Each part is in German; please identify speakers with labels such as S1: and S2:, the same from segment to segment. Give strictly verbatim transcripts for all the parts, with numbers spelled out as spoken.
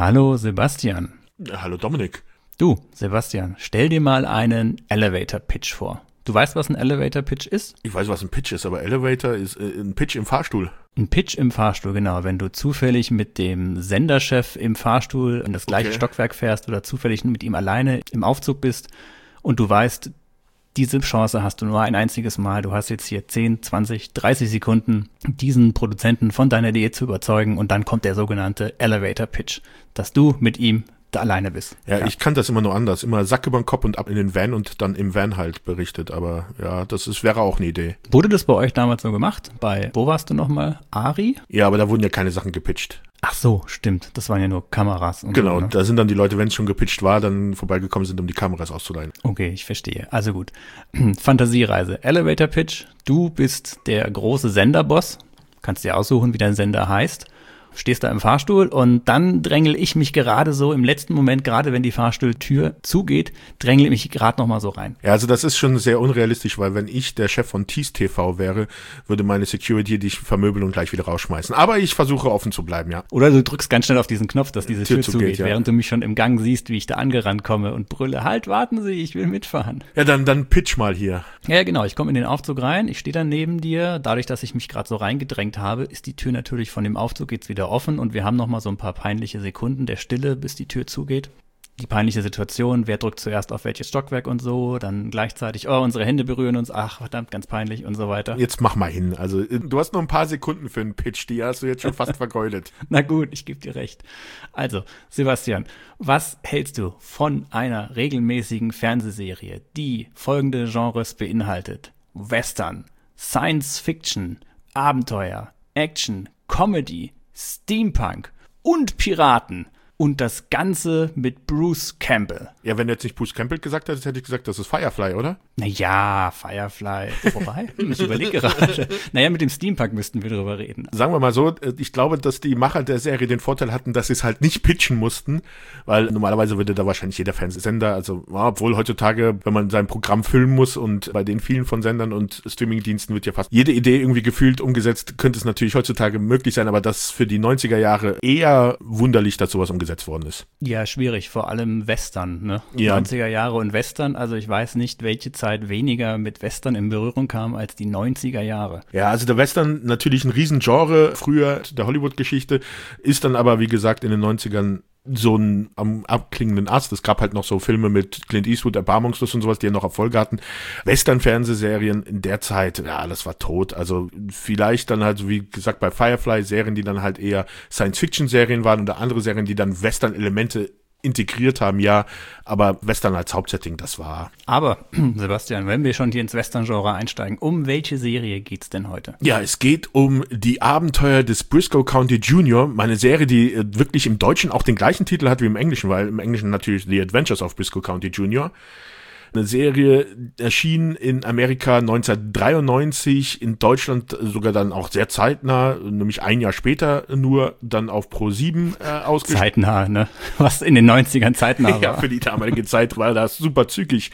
S1: Hallo Sebastian.
S2: Hallo Dominik.
S1: Du, Sebastian, stell dir mal einen Elevator-Pitch vor. Du weißt, was ein Elevator-Pitch ist?
S2: Ich weiß, was ein Pitch ist, aber Elevator ist äh, ein Pitch im Fahrstuhl.
S1: Ein Pitch im Fahrstuhl, genau. Wenn du zufällig mit dem Senderchef im Fahrstuhl in das gleiche
S2: Okay.
S1: Stockwerk fährst oder zufällig mit ihm alleine im Aufzug bist und du weißt, diese Chance hast du nur ein einziges Mal. Du hast jetzt hier zehn, zwanzig, dreißig Sekunden, diesen Produzenten von deiner Idee zu überzeugen und dann kommt der sogenannte Elevator-Pitch, dass du mit ihm da alleine bist.
S2: Ja, ja, ich kann das immer nur anders. Immer Sack über den Kopf und ab in den Van und dann im Van halt berichtet. Aber ja, das ist, wäre auch eine Idee.
S1: Wurde das bei euch damals so gemacht? Bei, wo warst du nochmal? Ari?
S2: Ja, aber da wurden ja keine Sachen gepitcht.
S1: Ach so, stimmt. Das waren ja nur Kameras. Und
S2: Genau,
S1: so, ne?
S2: da sind dann die Leute, wenn es schon gepitcht war, dann vorbeigekommen sind, um die Kameras auszuleihen.
S1: Okay, ich verstehe. Also gut. Fantasiereise. Elevator Pitch. Du bist der große Senderboss. Kannst dir aussuchen, wie dein Sender heißt. Stehst da im Fahrstuhl und dann drängel ich mich gerade so im letzten Moment, gerade wenn die Fahrstuhltür zugeht, drängel ich mich gerade noch mal so rein.
S2: Ja, also das ist schon sehr unrealistisch, weil wenn ich der Chef von Tease T V wäre, würde meine Security dich vermöbeln und gleich wieder rausschmeißen. Aber ich versuche offen zu bleiben, ja.
S1: Oder du drückst ganz schnell auf diesen Knopf, dass diese Tür,
S2: Tür
S1: zugeht,
S2: zugeht, ja.
S1: während du mich schon im Gang siehst, wie ich da angerannt komme und brülle, halt, warten Sie, ich will mitfahren.
S2: Ja, dann, dann pitch mal hier.
S1: Ja, genau, ich komme in den Aufzug rein, ich stehe dann neben dir, dadurch, dass ich mich gerade so reingedrängt habe, ist die Tür natürlich von dem Aufzug jetzt wieder offen und wir haben noch mal so ein paar peinliche Sekunden der Stille, bis die Tür zugeht. Die peinliche Situation, wer drückt zuerst auf welches Stockwerk und so, dann gleichzeitig, oh, unsere Hände berühren uns, ach, verdammt, ganz peinlich und so weiter.
S2: Jetzt mach mal hin. Also du hast nur ein paar Sekunden für einen Pitch, die hast du jetzt schon fast vergeudet.
S1: Na gut, ich gebe dir recht. Also, Sebastian, was hältst du von einer regelmäßigen Fernsehserie, die folgende Genres beinhaltet? Western, Science Fiction, Abenteuer, Action, Comedy, Steampunk und Piraten und das Ganze mit Bruce Campbell.
S2: Ja, wenn du jetzt nicht Bruce Campbell gesagt hättest, hätte ich gesagt, das ist Firefly, oder?
S1: Naja, Firefly. Wobei, ich überlege gerade. Naja, mit dem Steampunk müssten wir drüber reden.
S2: Sagen wir mal so, ich glaube, dass die Macher der Serie den Vorteil hatten, dass sie es halt nicht pitchen mussten, weil normalerweise würde da wahrscheinlich jeder Fernsehsender, also ja, obwohl heutzutage, wenn man sein Programm filmen muss und bei den vielen von Sendern und Streamingdiensten wird ja fast jede Idee irgendwie gefühlt umgesetzt, könnte es natürlich heutzutage möglich sein, aber das für die neunziger Jahre eher wunderlich, dass sowas umgesetzt worden ist.
S1: Ja, schwierig, vor allem Western, ne?
S2: Ja.
S1: neunziger Jahre und Western, also ich weiß nicht, welche Zeit weniger mit Western in Berührung kam als die neunziger Jahre.
S2: Ja, also der Western natürlich ein Riesengenre früher der Hollywood-Geschichte, ist dann aber, wie gesagt, in den neunzigern so ein am abklingenden Ast. Es gab halt noch so Filme mit Clint Eastwood, Erbarmungslos und sowas, die ja noch Erfolg hatten. Western-Fernsehserien in der Zeit, ja, das war tot. Also vielleicht dann halt, so wie gesagt, bei Firefly Serien, die dann halt eher Science-Fiction-Serien waren oder andere Serien, die dann Western-Elemente integriert haben, ja, aber Western als Hauptsetting, das war...
S1: Aber, Sebastian, wenn wir schon hier ins Western-Genre einsteigen, um welche Serie geht's denn heute?
S2: Ja, es geht um die Abenteuer des Briscoe County Junior, meine Serie, die äh, wirklich im Deutschen auch den gleichen Titel hat wie im Englischen, weil im Englischen natürlich The Adventures of Briscoe County Junior Eine Serie erschien in Amerika neunzehnhundertdreiundneunzig, in Deutschland sogar dann auch sehr zeitnah, nämlich ein Jahr später nur dann auf Pro sieben äh, ausgestrahlt.
S1: Zeitnah, ne? Was in den neunzigern zeitnah war.
S2: Ja, für die damalige Zeit war das super zügig.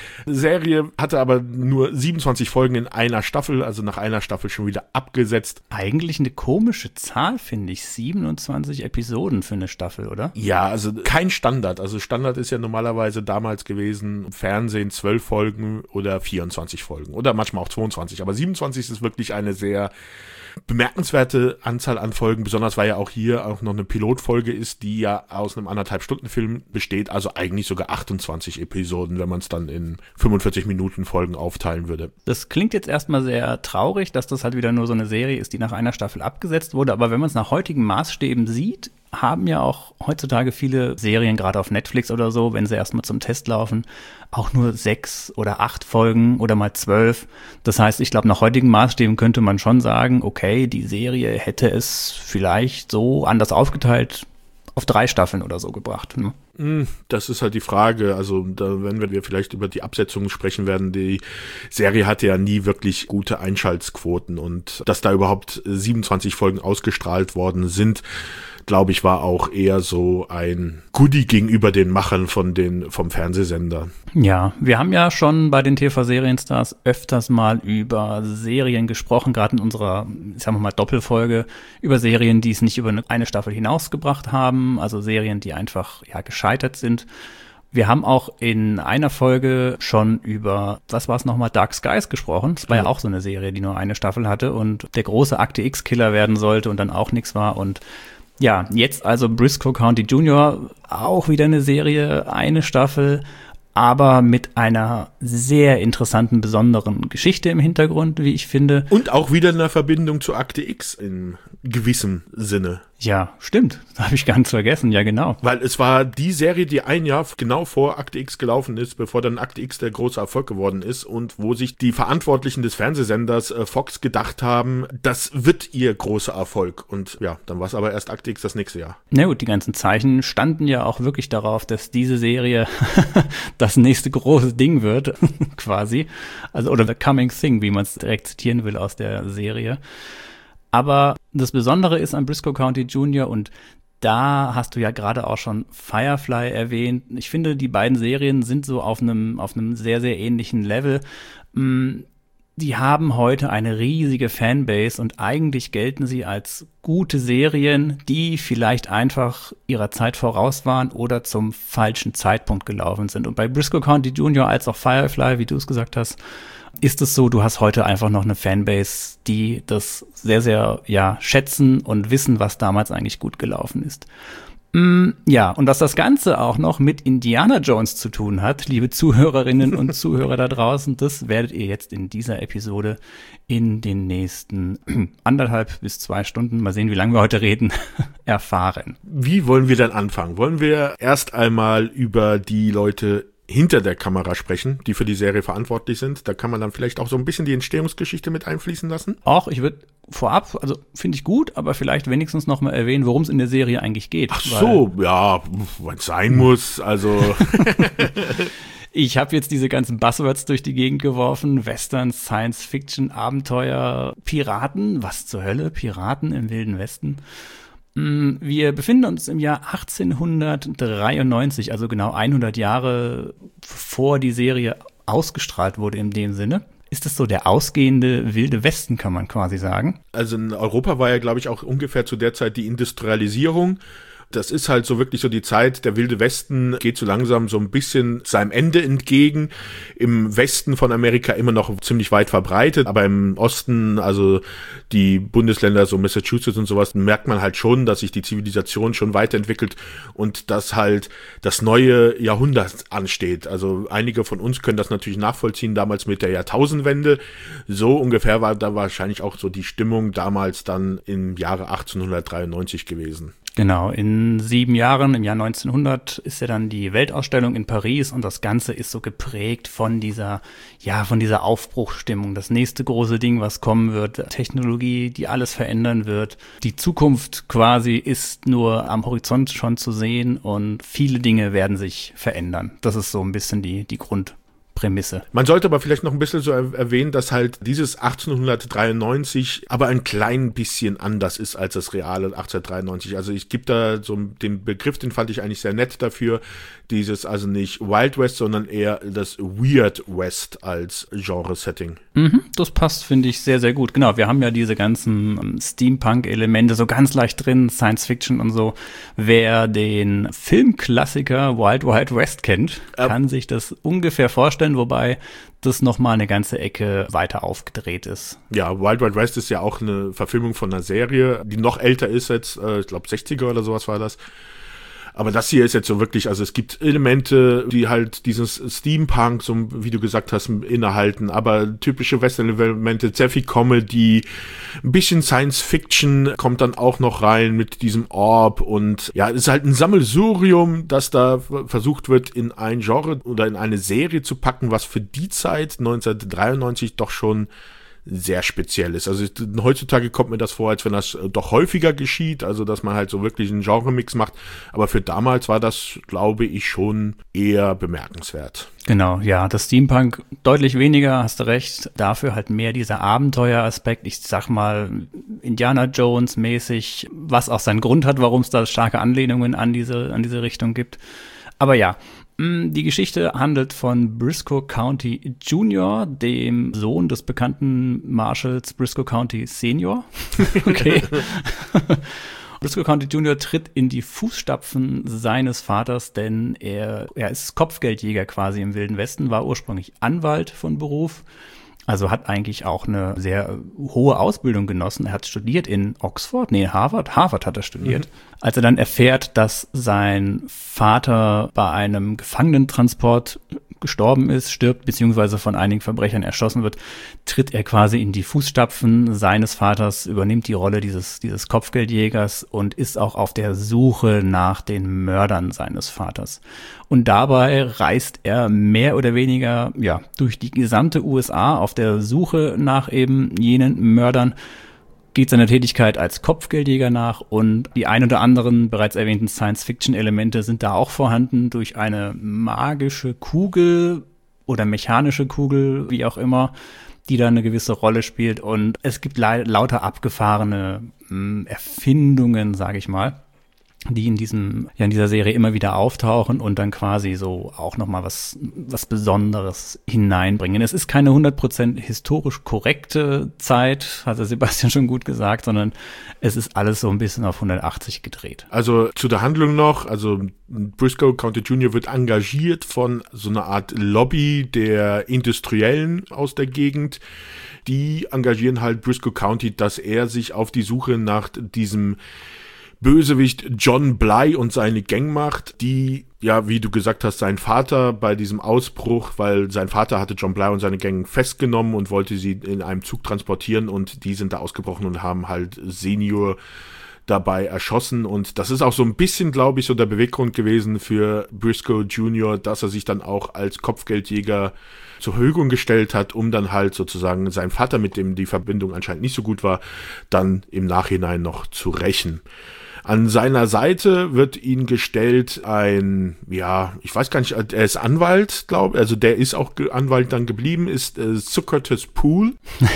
S2: Serie hatte aber nur siebenundzwanzig Folgen in einer Staffel, also nach einer Staffel schon wieder abgesetzt.
S1: Eigentlich eine komische Zahl, finde ich. siebenundzwanzig Episoden für eine Staffel, oder?
S2: Ja, also kein Standard. Also Standard ist ja normalerweise damals gewesen, im Fernsehen zwölf Folgen oder vierundzwanzig Folgen oder manchmal auch zweiundzwanzig. Aber siebenundzwanzig ist wirklich eine sehr bemerkenswerte Anzahl an Folgen, besonders weil ja auch hier auch noch eine Pilotfolge ist, die ja aus einem anderthalb Stunden Film besteht, also eigentlich sogar achtundzwanzig Episoden, wenn man es dann in fünfundvierzig Minuten Folgen aufteilen würde.
S1: Das klingt jetzt erstmal sehr traurig, dass das halt wieder nur so eine Serie ist, die nach einer Staffel abgesetzt wurde, aber wenn man es nach heutigen Maßstäben sieht, haben ja auch heutzutage viele Serien, gerade auf Netflix oder so, wenn sie erstmal zum Test laufen, auch nur sechs oder acht Folgen oder mal zwölf. Das heißt, ich glaube, nach heutigen Maßstäben könnte man schon sagen, okay, die Serie hätte es vielleicht so anders aufgeteilt auf drei Staffeln oder so gebracht. Ne?
S2: Das ist halt die Frage, also da, wenn wir vielleicht über die Absetzungen sprechen werden, die Serie hatte ja nie wirklich gute Einschaltquoten und dass da überhaupt siebenundzwanzig Folgen ausgestrahlt worden sind, glaube ich, war auch eher so ein Goodie gegenüber den Machern von den, vom Fernsehsender.
S1: Ja, wir haben ja schon bei den T V-Serienstars öfters mal über Serien gesprochen, gerade in unserer, sagen wir mal, Doppelfolge, über Serien, die es nicht über eine Staffel hinausgebracht haben, also Serien, die einfach ja gescheitert sind. Wir haben auch in einer Folge schon über, was war es nochmal, Dark Skies gesprochen. Das war ja auch so eine Serie, die nur eine Staffel hatte und der große Akte X-Killer werden sollte und dann auch nichts war. Und ja, jetzt also Briscoe County Junior, auch wieder eine Serie, eine Staffel, aber mit einer sehr interessanten, besonderen Geschichte im Hintergrund, wie ich finde.
S2: Und auch wieder eine Verbindung zu Akte X in gewissem Sinne.
S1: Ja, stimmt. Das habe ich ganz vergessen. Ja, genau.
S2: Weil es war die Serie, die ein Jahr genau vor Akte X gelaufen ist, bevor dann Akte X der große Erfolg geworden ist und wo sich die Verantwortlichen des Fernsehsenders äh, Fox gedacht haben, das wird ihr großer Erfolg. Und ja, dann war es aber erst Akte X das nächste Jahr.
S1: Na gut, die ganzen Zeichen standen ja auch wirklich darauf, dass diese Serie das nächste große Ding wird, quasi. Also, oder The Coming Thing, wie man es direkt zitieren will aus der Serie. Aber das Besondere ist an Briscoe County Junior und da hast du ja gerade auch schon Firefly erwähnt. Ich finde, die beiden Serien sind so auf einem auf einem sehr, sehr ähnlichen Level. Die haben heute eine riesige Fanbase und eigentlich gelten sie als gute Serien, die vielleicht einfach ihrer Zeit voraus waren oder zum falschen Zeitpunkt gelaufen sind. Und bei Briscoe County Junior als auch Firefly, wie du es gesagt hast, ist es so, du hast heute einfach noch eine Fanbase, die das sehr, sehr, ja, schätzen und wissen, was damals eigentlich gut gelaufen ist. Mm, ja, und dass das Ganze auch noch mit Indiana Jones zu tun hat, liebe Zuhörerinnen und Zuhörer da draußen, das werdet ihr jetzt in dieser Episode in den nächsten anderthalb bis zwei Stunden, mal sehen, wie lange wir heute reden, erfahren.
S2: Wie wollen wir dann anfangen? Wollen wir erst einmal über die Leute hinter der Kamera sprechen, die für die Serie verantwortlich sind? Da kann man dann vielleicht auch so ein bisschen die Entstehungsgeschichte mit einfließen lassen.
S1: Auch, ich würde vorab, also finde ich gut, aber vielleicht wenigstens noch mal erwähnen, worum es in der Serie eigentlich geht.
S2: Ach so, ja, wenn es sein muss, also
S1: ich habe jetzt diese ganzen Buzzwords durch die Gegend geworfen. Western, Science Fiction, Abenteuer, Piraten. Was zur Hölle? Piraten im Wilden Westen. Wir befinden uns im Jahr achtzehnhundertdreiundneunzig, also genau hundert Jahre bevor die Serie ausgestrahlt wurde in dem Sinne. Ist das so der ausgehende Wilde Westen, kann man quasi sagen?
S2: Also in Europa war ja, glaube ich, auch ungefähr zu der Zeit die Industrialisierung. Das ist halt so wirklich so die Zeit, der Wilde Westen geht so langsam so ein bisschen seinem Ende entgegen. Im Westen von Amerika immer noch ziemlich weit verbreitet, aber im Osten, also die Bundesländer, so Massachusetts und sowas, merkt man halt schon, dass sich die Zivilisation schon weiterentwickelt und dass halt das neue Jahrhundert ansteht. Also einige von uns können das natürlich nachvollziehen, damals mit der Jahrtausendwende. So ungefähr war da wahrscheinlich auch so die Stimmung damals dann im Jahre achtzehnhundertdreiundneunzig gewesen.
S1: Genau, in sieben Jahren, im Jahr neunzehnhundert, ist ja dann die Weltausstellung in Paris und das Ganze ist so geprägt von dieser, ja, von dieser Aufbruchsstimmung. Das nächste große Ding, was kommen wird, Technologie, die alles verändern wird. Die Zukunft quasi ist nur am Horizont schon zu sehen und viele Dinge werden sich verändern. Das ist so ein bisschen die, die Grund. Prämisse.
S2: Man sollte aber vielleicht noch ein bisschen so erwähnen, dass halt dieses achtzehnhundertdreiundneunzig aber ein klein bisschen anders ist als das reale achtzehnhundertdreiundneunzig. Also ich gebe da so den Begriff, den fand ich eigentlich sehr nett dafür, dieses also nicht Wild West, sondern eher das Weird West als Genre-Setting.
S1: Mhm, das passt, finde ich, sehr, sehr gut. Genau, wir haben ja diese ganzen um, Steampunk-Elemente so ganz leicht drin, Science-Fiction und so. Wer den Filmklassiker Wild Wild West kennt, ähm, kann sich das ungefähr vorstellen, wobei das nochmal eine ganze Ecke weiter aufgedreht ist.
S2: Ja, Wild Wild West ist ja auch eine Verfilmung von einer Serie, die noch älter ist jetzt, äh, ich glaube sechziger oder sowas war das. Aber das hier ist jetzt so wirklich, also es gibt Elemente, die halt dieses Steampunk, so wie du gesagt hast, innehalten, aber typische Western-Elemente, sehr viel Comedy, ein bisschen Science-Fiction kommt dann auch noch rein mit diesem Orb und ja, es ist halt ein Sammelsurium, das da versucht wird, in ein Genre oder in eine Serie zu packen, was für die Zeit neunzehnhundertdreiundneunzig doch schon sehr speziell ist. Also heutzutage kommt mir das vor, als wenn das doch häufiger geschieht, also dass man halt so wirklich einen Genremix macht, aber für damals war das, glaube ich, schon eher bemerkenswert.
S1: Genau, ja, das Steampunk deutlich weniger, hast du recht, dafür halt mehr dieser Abenteueraspekt, ich sag mal Indiana Jones mäßig, was auch seinen Grund hat, warum es da starke Anlehnungen an diese, an diese Richtung gibt. Aber ja, die Geschichte handelt von Briscoe County Junior, dem Sohn des bekannten Marshals Briscoe County Senior. Okay. Briscoe County Junior tritt in die Fußstapfen seines Vaters, denn er, er ist Kopfgeldjäger quasi im Wilden Westen, war ursprünglich Anwalt von Beruf. Also hat eigentlich auch eine sehr hohe Ausbildung genossen. Er hat studiert in Oxford, nee, Harvard. Harvard hat er studiert. Mhm. Als er dann erfährt, dass sein Vater bei einem Gefangenentransport gestorben ist, stirbt, beziehungsweise von einigen Verbrechern erschossen wird, tritt er quasi in die Fußstapfen seines Vaters, übernimmt die Rolle dieses, dieses Kopfgeldjägers und ist auch auf der Suche nach den Mördern seines Vaters. Und dabei reist er mehr oder weniger, ja, durch die gesamte U S A auf der Suche nach eben jenen Mördern, geht seiner Tätigkeit als Kopfgeldjäger nach und die ein oder anderen bereits erwähnten Science-Fiction-Elemente sind da auch vorhanden durch eine magische Kugel oder mechanische Kugel, wie auch immer, die da eine gewisse Rolle spielt und es gibt la- lauter abgefahrene mh, Erfindungen, sage ich mal, die in diesem, ja, in dieser Serie immer wieder auftauchen und dann quasi so auch nochmal was, was Besonderes hineinbringen. Es ist keine hundert Prozent historisch korrekte Zeit, hat der Sebastian schon gut gesagt, sondern es ist alles so ein bisschen auf hundertachtzig gedreht.
S2: Also zu der Handlung noch, also Briscoe County Junior wird engagiert von so einer Art Lobby der Industriellen aus der Gegend. Die engagieren halt Briscoe County, dass er sich auf die Suche nach diesem Bösewicht John Bly und seine Gang macht, die, ja, wie du gesagt hast, sein Vater bei diesem Ausbruch, weil sein Vater hatte John Bly und seine Gang festgenommen und wollte sie in einem Zug transportieren und die sind da ausgebrochen und haben halt Senior dabei erschossen und das ist auch so ein bisschen, glaube ich, so der Beweggrund gewesen für Briscoe Junior, dass er sich dann auch als Kopfgeldjäger zur Verfügung gestellt hat, um dann halt sozusagen seinen Vater, mit dem die Verbindung anscheinend nicht so gut war, dann im Nachhinein noch zu rächen. An seiner Seite wird ihm gestellt ein, ja, ich weiß gar nicht, er ist Anwalt, glaube ich, also der ist auch Anwalt dann geblieben, ist äh, Socrates Poole.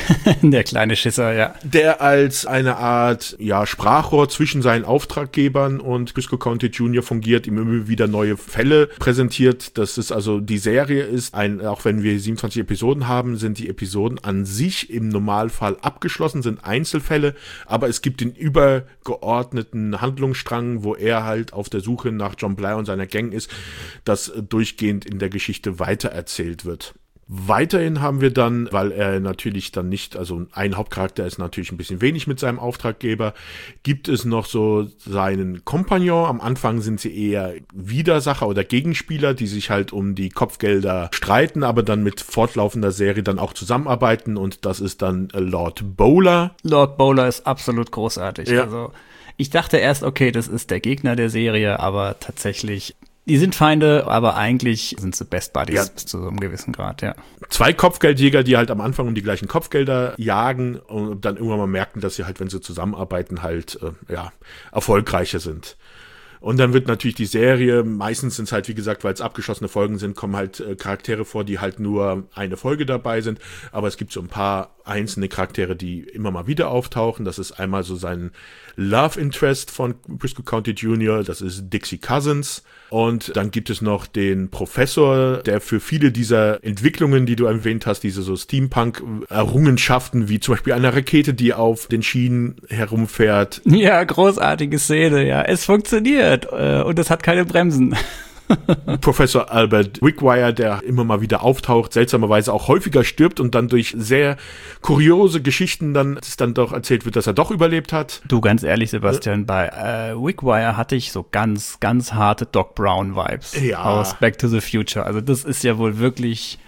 S1: Der kleine Schisser, ja.
S2: Der als eine Art, ja, Sprachrohr zwischen seinen Auftraggebern und Briscoe County Junior fungiert, ihm immer wieder neue Fälle präsentiert. Das ist also, die Serie ist ein, auch wenn wir siebenundzwanzig Episoden haben, sind die Episoden an sich im Normalfall abgeschlossen, sind Einzelfälle, aber es gibt den übergeordneten Handlungsstrang, wo er halt auf der Suche nach John Bly und seiner Gang ist, das durchgehend in der Geschichte weitererzählt wird. Weiterhin haben wir dann, weil er natürlich dann nicht, also ein Hauptcharakter ist natürlich ein bisschen wenig mit seinem Auftraggeber, gibt es noch so seinen Kompagnon. Am Anfang sind sie eher Widersacher oder Gegenspieler, die sich halt um die Kopfgelder streiten, aber dann mit fortlaufender Serie dann auch zusammenarbeiten und das ist dann Lord Bowler.
S1: Lord Bowler ist absolut großartig.
S2: Ja.
S1: Also ich dachte erst, okay, das ist der Gegner der Serie, aber tatsächlich, die sind Feinde, aber eigentlich sind sie Best Buddies ja. Bis zu so einem gewissen Grad, ja.
S2: Zwei Kopfgeldjäger, die halt am Anfang um die gleichen Kopfgelder jagen und dann irgendwann mal merken, dass sie halt, wenn sie zusammenarbeiten, halt, äh, ja, erfolgreicher sind. Und dann wird natürlich die Serie, meistens sind es halt, wie gesagt, weil es abgeschlossene Folgen sind, kommen halt äh, Charaktere vor, die halt nur eine Folge dabei sind. Aber es gibt so ein paar einzelne Charaktere, die immer mal wieder auftauchen. Das ist einmal so sein Love Interest von Briscoe County Junior, das ist Dixie Cousins. Und dann gibt es noch den Professor, der für viele dieser Entwicklungen, die du erwähnt hast, diese so Steampunk-Errungenschaften, wie zum Beispiel eine Rakete, die auf den Schienen herumfährt.
S1: Ja, großartige Szene, ja. Es funktioniert äh, und es hat keine Bremsen.
S2: Professor Albert Wickwire, der immer mal wieder auftaucht, seltsamerweise auch häufiger stirbt und dann durch sehr kuriose Geschichten dann, dass dann doch erzählt wird, dass er doch überlebt hat.
S1: Du, ganz ehrlich, Sebastian, äh, bei äh, Wickwire hatte ich so ganz, ganz harte Doc Brown-Vibes
S2: ja.
S1: aus Back to the Future. Also das ist ja wohl wirklich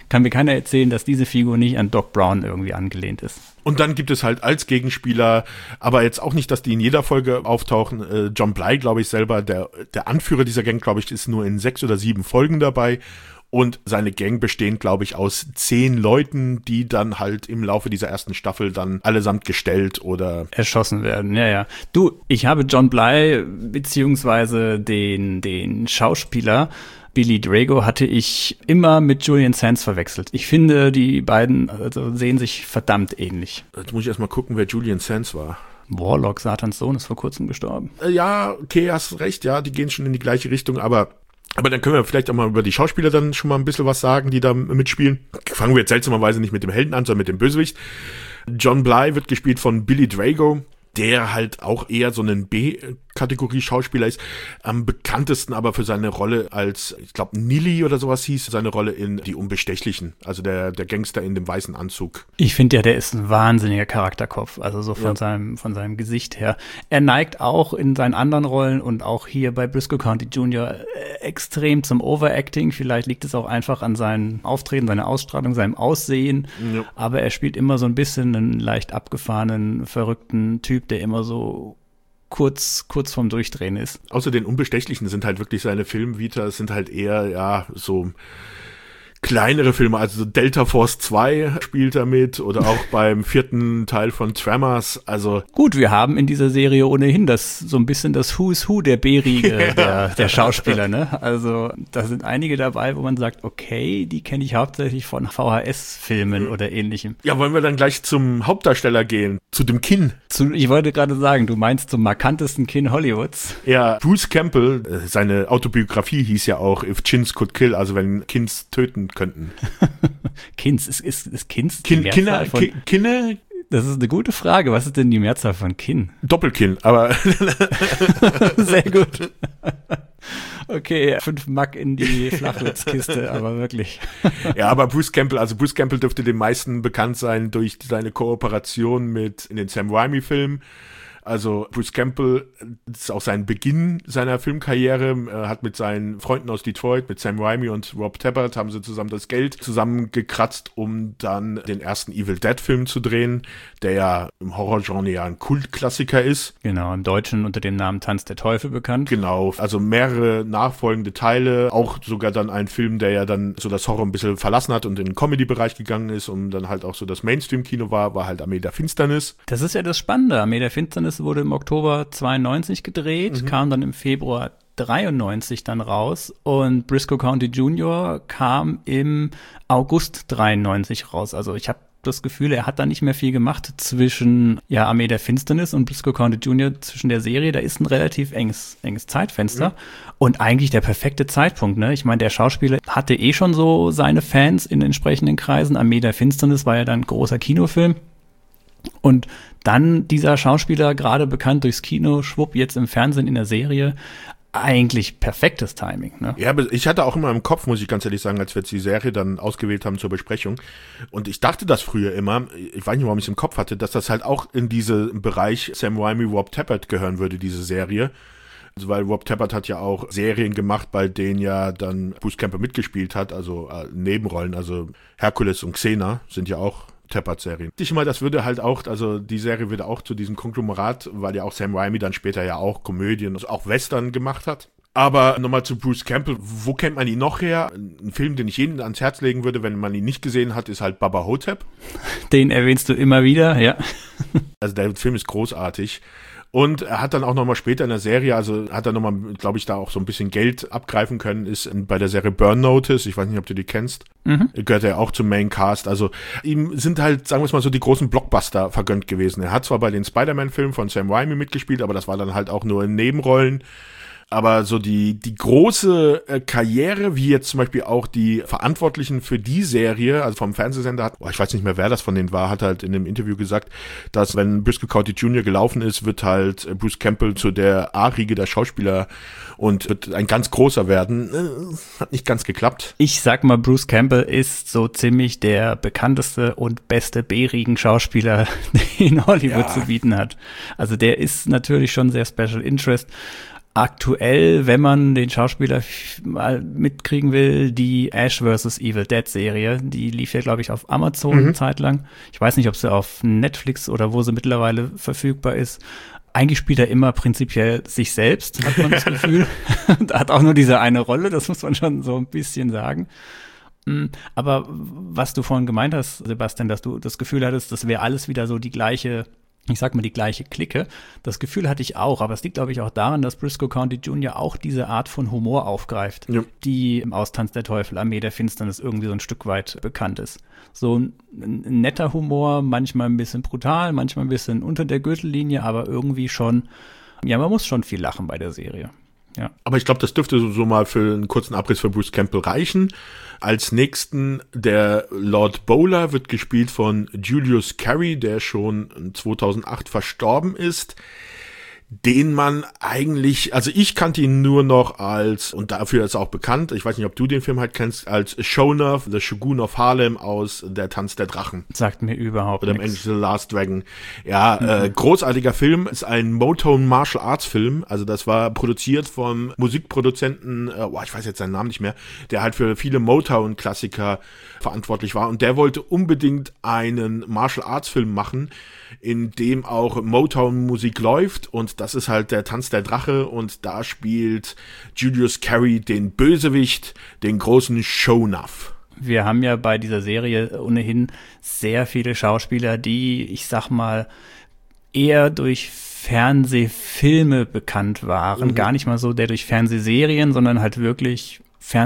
S1: kann mir keiner erzählen, dass diese Figur nicht an Doc Brown irgendwie angelehnt ist.
S2: Und dann gibt es halt als Gegenspieler, aber jetzt auch nicht, dass die in jeder Folge auftauchen, äh, John Bly, glaube ich selber, der, der Anführer dieser Gang, glaube ich, ist nur in sechs oder sieben Folgen dabei. Und seine Gang bestehend, glaube ich, aus zehn Leuten, die dann halt im Laufe dieser ersten Staffel dann allesamt gestellt oder
S1: erschossen werden. Ja, ja. Du, ich habe John Bly beziehungsweise den, den Schauspieler Billy Drago hatte ich immer mit Julian Sands verwechselt. Ich finde, die beiden also sehen sich verdammt ähnlich.
S2: Jetzt muss ich erstmal gucken, wer Julian Sands war.
S1: Warlock, Satans Sohn, ist vor kurzem gestorben.
S2: Äh, ja, okay, hast recht, ja, die gehen schon in die gleiche Richtung, aber Aber dann können wir vielleicht auch mal über die Schauspieler dann schon mal ein bisschen was sagen, die da mitspielen. Fangen wir jetzt seltsamerweise nicht mit dem Helden an, sondern mit dem Bösewicht. John Bly wird gespielt von Billy Drago, der halt auch eher so ein B-Kategorie-Schauspieler ist. Am bekanntesten aber für seine Rolle als, ich glaube, Nilly oder sowas hieß, seine Rolle in Die Unbestechlichen, also der, der Gangster in dem weißen Anzug.
S1: Ich finde ja, der ist ein wahnsinniger Charakterkopf, also so von,
S2: Ja.
S1: seinem, von seinem Gesicht her. Er neigt auch in seinen anderen Rollen und auch hier bei Briscoe County Junior äh, extrem zum Overacting. Vielleicht liegt es auch einfach an seinem Auftreten, seiner Ausstrahlung, seinem Aussehen.
S2: Ja.
S1: Aber er spielt immer so ein bisschen einen leicht abgefahrenen, verrückten Typ, der immer so kurz, kurz vorm Durchdrehen ist.
S2: Außer den Unbestechlichen sind halt wirklich seine Filmvita, sind halt eher, ja, so kleinere Filme, also so Delta Force zwei spielt er mit oder auch beim vierten Teil von Tremors, also
S1: Gut, wir haben in dieser Serie ohnehin das so ein bisschen das Who's Who der B-Riege
S2: Ja.
S1: der, der Schauspieler, ne? Also da sind einige dabei, wo man sagt, okay, die kenne ich hauptsächlich von V H S-Filmen oder ähnlichem.
S2: ja, wollen wir dann gleich zum Hauptdarsteller gehen, zu dem Kinn.
S1: Zu, ich wollte gerade sagen, du meinst zum markantesten Kinn Hollywoods.
S2: Ja, Bruce Campbell, äh, seine Autobiografie hieß ja auch If Chins Could Kill, also wenn Kins töten könnten.
S1: Kins, ist, ist, ist Kins die
S2: Kin,
S1: Mehrzahl
S2: Kinner,
S1: von,
S2: Ki- Kinne,
S1: das ist eine gute Frage. Was ist denn die Mehrzahl von Kinn?
S2: Doppelkinn, aber
S1: Sehr gut. Okay, fünf Mack in die Flachwitzkiste, aber wirklich.
S2: ja, aber Bruce Campbell, also Bruce Campbell dürfte den meisten bekannt sein durch seine Kooperation mit in den Sam Raimi-Filmen. Also Bruce Campbell, das ist auch sein Beginn seiner Filmkarriere, er hat mit seinen Freunden aus Detroit, mit Sam Raimi und Rob Tappert, haben sie zusammen das Geld zusammengekratzt, um dann den ersten Evil Dead-Film zu drehen, der ja im Horrorgenre ja ein Kultklassiker ist.
S1: Genau, im Deutschen unter dem Namen Tanz der Teufel bekannt.
S2: Genau, also mehrere nachfolgende Teile, auch sogar dann ein Film, der ja dann so das Horror ein bisschen verlassen hat und in den Comedy-Bereich gegangen ist und dann halt auch so das Mainstream-Kino war, war halt Armee der Finsternis.
S1: Das ist ja das Spannende. Armee der Finsternis wurde im Oktober zweiundneunzig gedreht,
S2: Mhm.
S1: kam dann im Februar dreiundneunzig dann raus und Briscoe County Junior kam im August dreiundneunzig raus. Also ich habe das Gefühl, er hat da nicht mehr viel gemacht zwischen ja, Armee der Finsternis und Briscoe County Junior, zwischen der Serie. Da ist ein relativ enges, enges Zeitfenster.
S2: Mhm.
S1: Und eigentlich der perfekte Zeitpunkt, ne? Ich meine, der Schauspieler hatte eh schon so seine Fans in entsprechenden Kreisen. Armee der Finsternis war ja dann ein großer Kinofilm. Und dann dieser Schauspieler, gerade bekannt durchs Kino, schwupp, jetzt im Fernsehen in der Serie. Eigentlich perfektes Timing, ne?
S2: Ja, aber ich hatte auch immer im Kopf, muss ich ganz ehrlich sagen, als wir jetzt die Serie dann ausgewählt haben zur Besprechung. Und ich dachte das früher immer, ich weiß nicht, warum ich es im Kopf hatte, dass das halt auch in diesen Bereich Sam Raimi, Rob Tappert gehören würde, diese Serie. Also weil Rob Tappert hat ja auch Serien gemacht, bei denen ja dann Bruce Campbell mitgespielt hat, also äh, Nebenrollen, also Hercules und Xena sind ja auch Tappert-Serien. Ich meine, das würde halt auch, also die Serie würde auch zu diesem Konglomerat, weil ja auch Sam Raimi dann später ja auch Komödien, also auch Western gemacht hat. Aber nochmal zu Bruce Campbell, wo kennt man ihn noch her? Ein Film, den ich jedem ans Herz legen würde, wenn man ihn nicht gesehen hat, ist halt Baba Hotep.
S1: Den erwähnst du immer wieder, ja.
S2: Also der Film ist großartig. Und er hat dann auch nochmal später in der Serie, also hat er nochmal, glaube ich, da auch so ein bisschen Geld abgreifen können, ist in, bei der Serie Burn Notice, ich weiß nicht, ob du die kennst,
S1: Mhm.
S2: gehört er auch zum Main Cast. Also ihm sind halt, sagen wir es mal so, die großen Blockbuster vergönnt gewesen. Er hat zwar bei den Spider-Man-Filmen von Sam Raimi mitgespielt, aber das war dann halt auch nur in Nebenrollen. Aber so die, die große äh, Karriere, wie jetzt zum Beispiel auch die Verantwortlichen für die Serie, also vom Fernsehsender hat, boah, ich weiß nicht mehr, wer das von denen war, hat halt in dem Interview gesagt, dass wenn Briscoe County Junior gelaufen ist, wird halt äh, Bruce Campbell zu der A-Riege der Schauspieler und wird ein ganz großer werden. Äh, hat nicht ganz geklappt.
S1: Ich sag mal, Bruce Campbell ist so ziemlich der bekannteste und beste B-Riegen-Schauspieler, den Hollywood
S2: Ja.
S1: zu bieten hat. Also der ist natürlich schon sehr Special Interest. aktuell, wenn man den Schauspieler mal mitkriegen will, die Ash versus. Evil Dead Serie, die lief ja, glaube ich, auf Amazon mhm. eine Zeit lang. Ich weiß nicht, ob sie auf Netflix oder wo sie mittlerweile verfügbar ist. Eigentlich spielt er immer prinzipiell sich selbst, hat man das Gefühl. Da hat auch nur diese eine Rolle, das muss man schon so ein bisschen sagen. Aber was du vorhin gemeint hast, Sebastian, dass du das Gefühl hattest, das wäre alles wieder so die gleiche, ich sag mal die gleiche Clique. Das Gefühl hatte ich auch, aber es liegt, glaube ich, auch daran, dass Briscoe County Junior auch diese Art von Humor aufgreift, ja. die im Austanz der Teufel, Armee der Finsternis irgendwie so ein Stück weit bekannt ist. So ein, ein netter Humor, manchmal ein bisschen brutal, manchmal ein bisschen unter der Gürtellinie, aber irgendwie schon, ja, man muss schon viel lachen bei der Serie. Ja.
S2: Aber ich glaube, das dürfte so, so mal für einen kurzen Abriss für Bruce Campbell reichen. Als nächsten, der Lord Bowler wird gespielt von Julius Carry, der schon zweitausendacht verstorben ist. Den man eigentlich, also ich kannte ihn nur noch als, und dafür ist er auch bekannt, ich weiß nicht, ob du den Film halt kennst, als Shonuff, The Shogun of Harlem aus Der Tanz der Drachen.
S1: Sagt mir überhaupt
S2: nichts. Oder im Englischen The Last Dragon. Ja, mhm. äh, großartiger Film, ist ein Motown Martial Arts Film, also das war produziert vom Musikproduzenten, äh, boah, ich weiß jetzt seinen Namen nicht mehr, der halt für viele Motown-Klassiker verantwortlich war und der wollte unbedingt einen Martial Arts Film machen, in dem auch Motown-Musik läuft und das ist halt der Tanz der Drache und da spielt Julius Carry den Bösewicht, den großen Shonuff.
S1: Wir haben ja bei dieser Serie ohnehin sehr viele Schauspieler, die, ich sag mal, eher durch Fernsehfilme bekannt waren. Mhm. Gar nicht mal so der durch Fernsehserien, sondern halt wirklich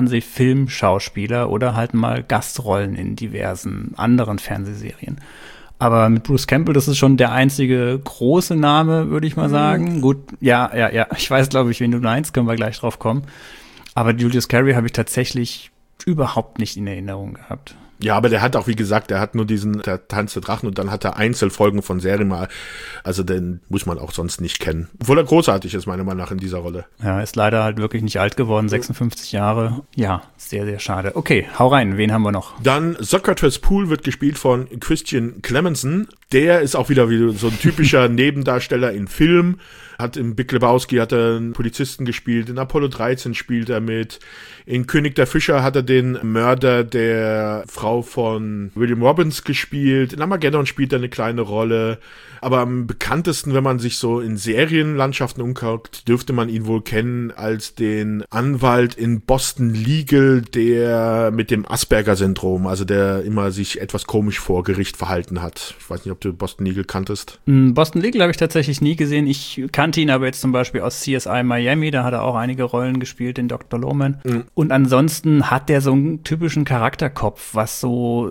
S1: Fernsehfilmschauspieler oder halt mal Gastrollen in diversen anderen Fernsehserien. Aber mit Bruce Campbell, das ist schon der einzige große Name, würde ich mal sagen. Mhm. Gut, ja, ja, ja, ich weiß, glaube ich, wen du meinst, können wir gleich drauf kommen. Aber Julius Carry habe ich tatsächlich überhaupt nicht in Erinnerung gehabt.
S2: Ja, aber der hat auch, wie gesagt, der hat nur diesen der Tanz der Drachen und dann hat er Einzelfolgen von Serien mal. Also den muss man auch sonst nicht kennen. Obwohl er großartig ist, meiner Meinung nach, in dieser Rolle.
S1: Ja, ist leider halt wirklich nicht alt geworden, sechsundfünfzig Jahre. Ja, sehr, sehr schade. Okay, hau rein, wen haben wir noch?
S2: Dann Socrates Poole wird gespielt von Christian Clemenson. Der ist auch wieder wie so ein typischer Nebendarsteller in Film. Hat in Big Lebowski hat er einen Polizisten gespielt, in Apollo dreizehn spielt er mit, in König der Fischer hat er den Mörder der Frau von William Robbins gespielt, in Armageddon spielt er eine kleine Rolle, aber am bekanntesten, wenn man sich so in Serienlandschaften umguckt, dürfte man ihn wohl kennen als den Anwalt in Boston Legal, der mit dem Asperger-Syndrom, also der immer sich etwas komisch vor Gericht verhalten hat. Ich weiß nicht, ob du Boston Legal kanntest.
S1: Boston Legal habe ich tatsächlich nie gesehen. Ich kannte ihn aber jetzt zum Beispiel aus C S I Miami, da hat er auch einige Rollen gespielt, den Doktor Lohman. Mhm. Und ansonsten hat der so einen typischen Charakterkopf, was so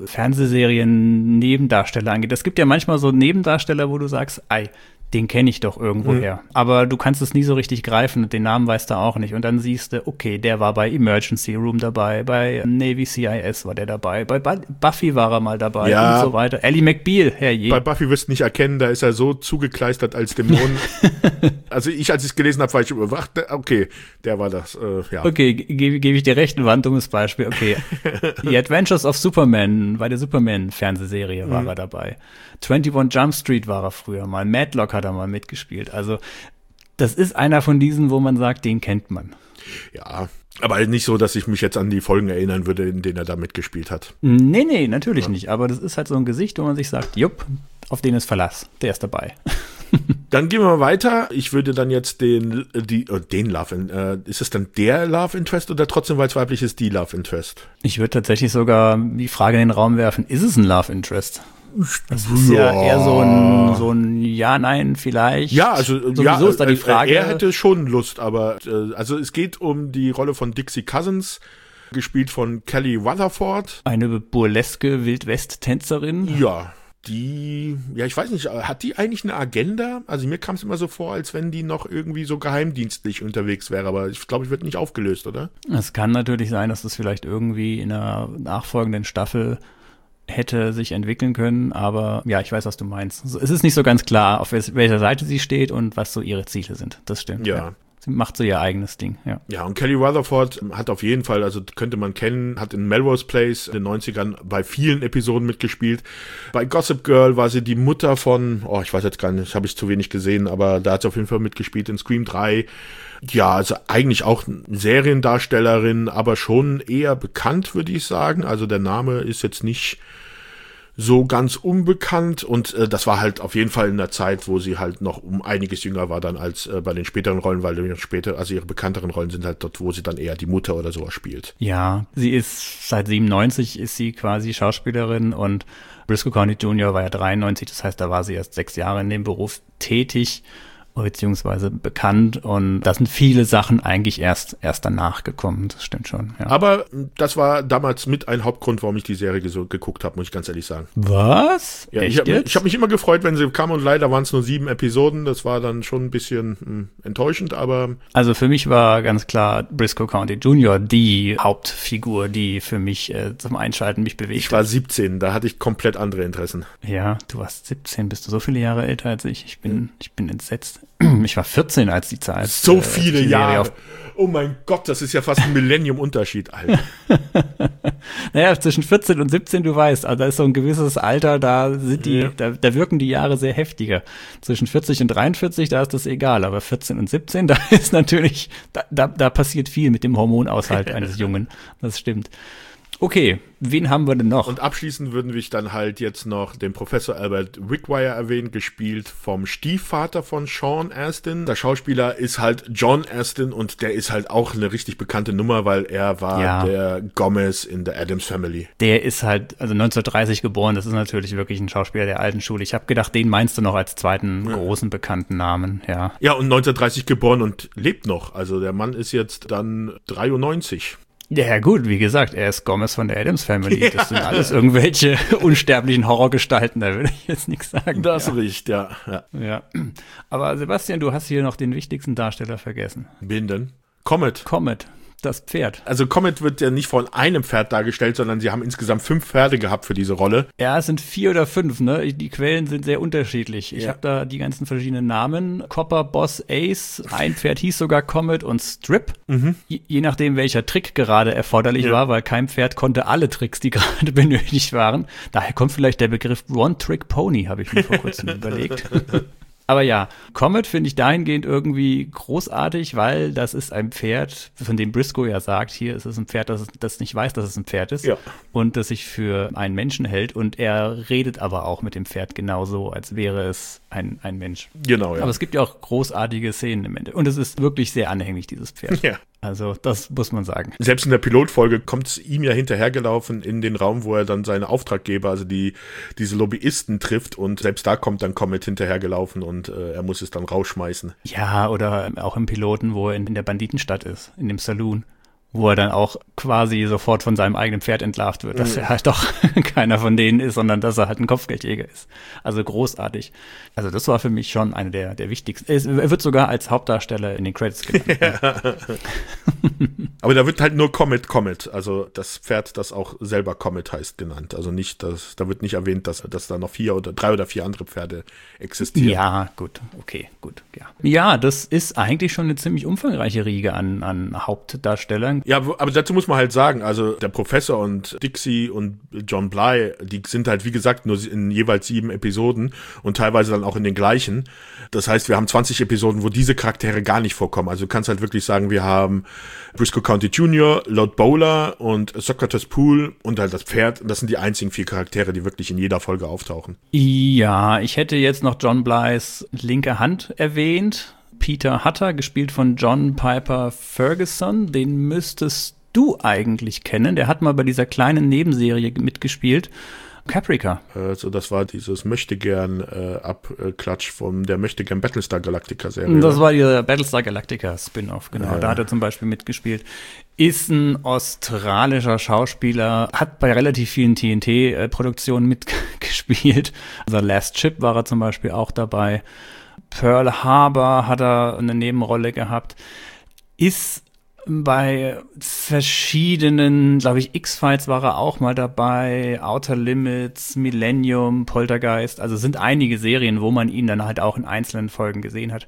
S1: Fernsehserien-Nebendarsteller angeht. Es gibt ja manchmal so Nebendarsteller, wo du sagst, ei, den kenne ich doch irgendwoher. Mhm. Aber du kannst es nie so richtig greifen und den Namen weißt du auch nicht. Und dann siehst du, okay, der war bei Emergency Room dabei, bei Navy C I S war der dabei, bei Buffy war er mal dabei
S2: ja.
S1: und so weiter. Ellie McBeal, herrje.
S2: Bei Buffy wirst du nicht erkennen, da ist er so zugekleistert als Dämon. Also ich, als ich es gelesen habe, war ich überwacht. Okay, der war das, äh, ja.
S1: Okay, gebe geb ich dir recht, ein dummes Beispiel. Okay, The Adventures of Superman, bei der Superman-Fernsehserie mhm. war er dabei. einundzwanzig Jump Street war er früher mal, Matlock hat er mal mitgespielt. Also das ist einer von diesen, wo man sagt, den kennt man.
S2: Ja, aber nicht so, dass ich mich jetzt an die Folgen erinnern würde, in denen er da mitgespielt hat.
S1: Nee, nee, natürlich ja. nicht. Aber das ist halt so ein Gesicht, wo man sich sagt, jupp, auf den ist Verlass. Der ist dabei.
S2: Dann gehen wir mal weiter. Ich würde dann jetzt den, die, den Love, äh, ist es dann der Love Interest oder trotzdem, weil es weiblich ist, die Love Interest?
S1: Ich würde tatsächlich sogar die Frage in den Raum werfen, ist es ein Love Interest? Das ist ja, ja eher so ein, so ein Ja, Nein, vielleicht.
S2: Ja, also
S1: sowieso
S2: ja,
S1: ist da die Frage.
S2: Er hätte schon Lust, aber äh, also es geht um die Rolle von Dixie Cousins, gespielt von Kelly Rutherford.
S1: Eine burleske Wildwest-Tänzerin.
S2: Ja, die, ja, ich weiß nicht, hat die eigentlich eine Agenda? Also mir kam es immer so vor, als wenn die noch irgendwie so geheimdienstlich unterwegs wäre, aber ich glaube, ich wird nicht aufgelöst, oder?
S1: Es kann natürlich sein, dass das vielleicht irgendwie in einer nachfolgenden Staffel hätte sich entwickeln können, aber ja, ich weiß, was du meinst. Es ist nicht so ganz klar, auf welcher Seite sie steht und was so ihre Ziele sind. Das stimmt.
S2: Ja. ja.
S1: macht so ihr eigenes Ding, ja.
S2: Ja, und Kelly Rutherford hat auf jeden Fall, also könnte man kennen, hat in Melrose Place in den neunzigern bei vielen Episoden mitgespielt. Bei Gossip Girl war sie die Mutter von, oh, ich weiß jetzt gar nicht, habe ich zu wenig gesehen, aber da hat sie auf jeden Fall mitgespielt in Scream drei. Ja, also eigentlich auch Seriendarstellerin, aber schon eher bekannt, würde ich sagen. Also der Name ist jetzt nicht so ganz unbekannt und äh, das war halt auf jeden Fall in der Zeit, wo sie halt noch um einiges jünger war dann als äh, bei den späteren Rollen, weil die später, also ihre bekannteren Rollen sind halt dort, wo sie dann eher die Mutter oder sowas spielt.
S1: Ja, sie ist seit siebenundneunzig ist sie quasi Schauspielerin und Briscoe County Junior war ja dreiundneunzig, das heißt, da war sie erst sechs Jahre in dem Beruf tätig, beziehungsweise bekannt und da sind viele Sachen eigentlich erst erst danach gekommen, das stimmt schon. Ja.
S2: Aber das war damals mit ein Hauptgrund, warum ich die Serie so geguckt habe, muss ich ganz ehrlich sagen.
S1: Was?
S2: Ja,
S1: Echt
S2: ich habe
S1: jetzt?
S2: ich hab mich immer gefreut, wenn sie kam und leider waren es nur sieben Episoden, das war dann schon ein bisschen mh, enttäuschend, aber...
S1: Also für mich war ganz klar Briscoe County Junior die Hauptfigur, die für mich äh, zum Einschalten mich bewegt.
S2: Ich war siebzehn, da hatte ich komplett andere Interessen.
S1: Ja, du warst siebzehn, bist du so viele Jahre älter als ich? Ich bin, ich bin entsetzt. Ich war vierzehn, als die Zahl.
S2: So viele
S1: äh,
S2: Jahre.
S1: Auf
S2: Oh mein Gott, das ist ja fast ein Millennium-Unterschied, Alter.
S1: Naja, zwischen vierzehn und siebzehn, du weißt, also da ist so ein gewisses Alter, da sind die,
S2: Ja.
S1: da, da wirken die Jahre sehr heftiger. Zwischen vierzig und dreiundvierzig, da ist das egal, aber vierzehn und siebzehn, da ist natürlich, da, da, da passiert viel mit dem Hormonaushalt eines Jungen. Das stimmt. Okay, wen haben wir denn noch?
S2: Und abschließend würden wir dann halt jetzt noch den Professor Albert Wickwire erwähnen, gespielt vom Stiefvater von Sean Astin. Der Schauspieler ist halt John Astin und der ist halt auch eine richtig bekannte Nummer, weil er war
S1: Ja.
S2: der Gomez in der Addams Family.
S1: Der ist halt, also neunzehnhundertdreißig geboren, das ist natürlich wirklich ein Schauspieler der alten Schule. Ich habe gedacht, den meinst du noch als zweiten großen bekannten Namen, ja.
S2: Ja, und neunzehnhundertdreißig geboren und lebt noch. Also der Mann ist jetzt dann dreiundneunzig.
S1: Ja, gut, wie gesagt, er ist Gomez von der Addams Family. Das sind alles irgendwelche unsterblichen Horrorgestalten, da würde ich jetzt nichts sagen.
S2: Das
S1: ja.
S2: riecht, ja. ja.
S1: Ja. Aber Sebastian, du hast hier noch den wichtigsten Darsteller vergessen.
S2: Binden. Comet.
S1: Comet, das Pferd.
S2: Also Comet wird ja nicht von einem Pferd dargestellt, sondern sie haben insgesamt fünf Pferde gehabt für diese Rolle.
S1: Ja, es sind vier oder fünf, ne? Die Quellen sind sehr unterschiedlich. Ich
S2: Ja.
S1: habe da die ganzen verschiedenen Namen. Copper, Boss, Ace, ein Pferd hieß sogar Comet und Strip.
S2: Mhm.
S1: Je, je nachdem, welcher Trick gerade erforderlich
S2: Ja.
S1: war, weil kein Pferd konnte alle Tricks, die gerade benötigt waren. Daher kommt vielleicht der Begriff One-Trick-Pony, habe ich mir vor kurzem überlegt. Aber ja, Comet finde ich dahingehend irgendwie großartig, weil das ist ein Pferd, von dem Briscoe ja sagt, hier ist es ein Pferd, das, das nicht weiß, dass es ein Pferd ist
S2: Ja.
S1: und das sich für einen Menschen hält und er redet aber auch mit dem Pferd genauso, als wäre es ein, ein Mensch.
S2: Genau, ja.
S1: Aber es gibt ja auch großartige Szenen im Ende und es ist wirklich sehr anhänglich, dieses Pferd.
S2: ja.
S1: Also das muss man sagen.
S2: Selbst in der Pilotfolge kommt es ihm ja hinterhergelaufen in den Raum, wo er dann seine Auftraggeber, also die diese Lobbyisten trifft und selbst da kommt dann Comet hinterhergelaufen und äh, er muss es dann rausschmeißen.
S1: Ja, oder auch im Piloten, wo er in, in der Banditenstadt ist, in dem Saloon, wo er dann auch quasi sofort von seinem eigenen Pferd entlarvt wird, dass
S2: Mhm.
S1: er halt doch keiner von denen ist, sondern dass er halt ein Kopfgeldjäger ist. Also großartig. Also das war für mich schon eine der, der wichtigsten. Es- Er wird sogar als Hauptdarsteller in den Credits genannt.
S2: Aber da wird halt nur Comet Comet, also das Pferd, das auch selber Comet heißt, genannt. Also nicht, dass, da wird nicht erwähnt, dass, dass da noch vier oder drei oder vier andere Pferde existieren.
S1: Ja, gut, okay, gut, ja. Ja, das ist eigentlich schon eine ziemlich umfangreiche Riege an, an Hauptdarstellern.
S2: Ja, wo- aber dazu muss man halt sagen, also der Professor und Dixie und John Bly, die sind halt, wie gesagt, nur in jeweils sieben Episoden und teilweise dann auch in den gleichen. Das heißt, wir haben zwanzig Episoden, wo diese Charaktere gar nicht vorkommen. Also du kannst halt wirklich sagen, wir haben Briscoe County Junior, Lord Bowler und Socrates Poole und halt das Pferd. Das sind die einzigen vier Charaktere, die wirklich in jeder Folge auftauchen.
S1: Ja, ich hätte jetzt noch John Blys linke Hand erwähnt. Peter Hutter, gespielt von John Piper Ferguson. Den müsstest du eigentlich kennen. Der hat mal bei dieser kleinen Nebenserie mitgespielt. Caprica.
S2: Also das war dieses Möchtegern äh, Abklatsch von der Möchtegern Battlestar Galactica Serie.
S1: Das war dieser Battlestar Galactica Spin-off, genau.
S2: Ja.
S1: Da hat er zum Beispiel mitgespielt. Ist ein australischer Schauspieler, hat bei relativ vielen T N T-Produktionen mitgespielt. Also Last Ship war er zum Beispiel auch dabei. Pearl Harbor hat er eine Nebenrolle gehabt. Ist bei verschiedenen, glaube ich, X-Files war er auch mal dabei, Outer Limits, Millennium, Poltergeist, also sind einige Serien, wo man ihn dann halt auch in einzelnen Folgen gesehen hat.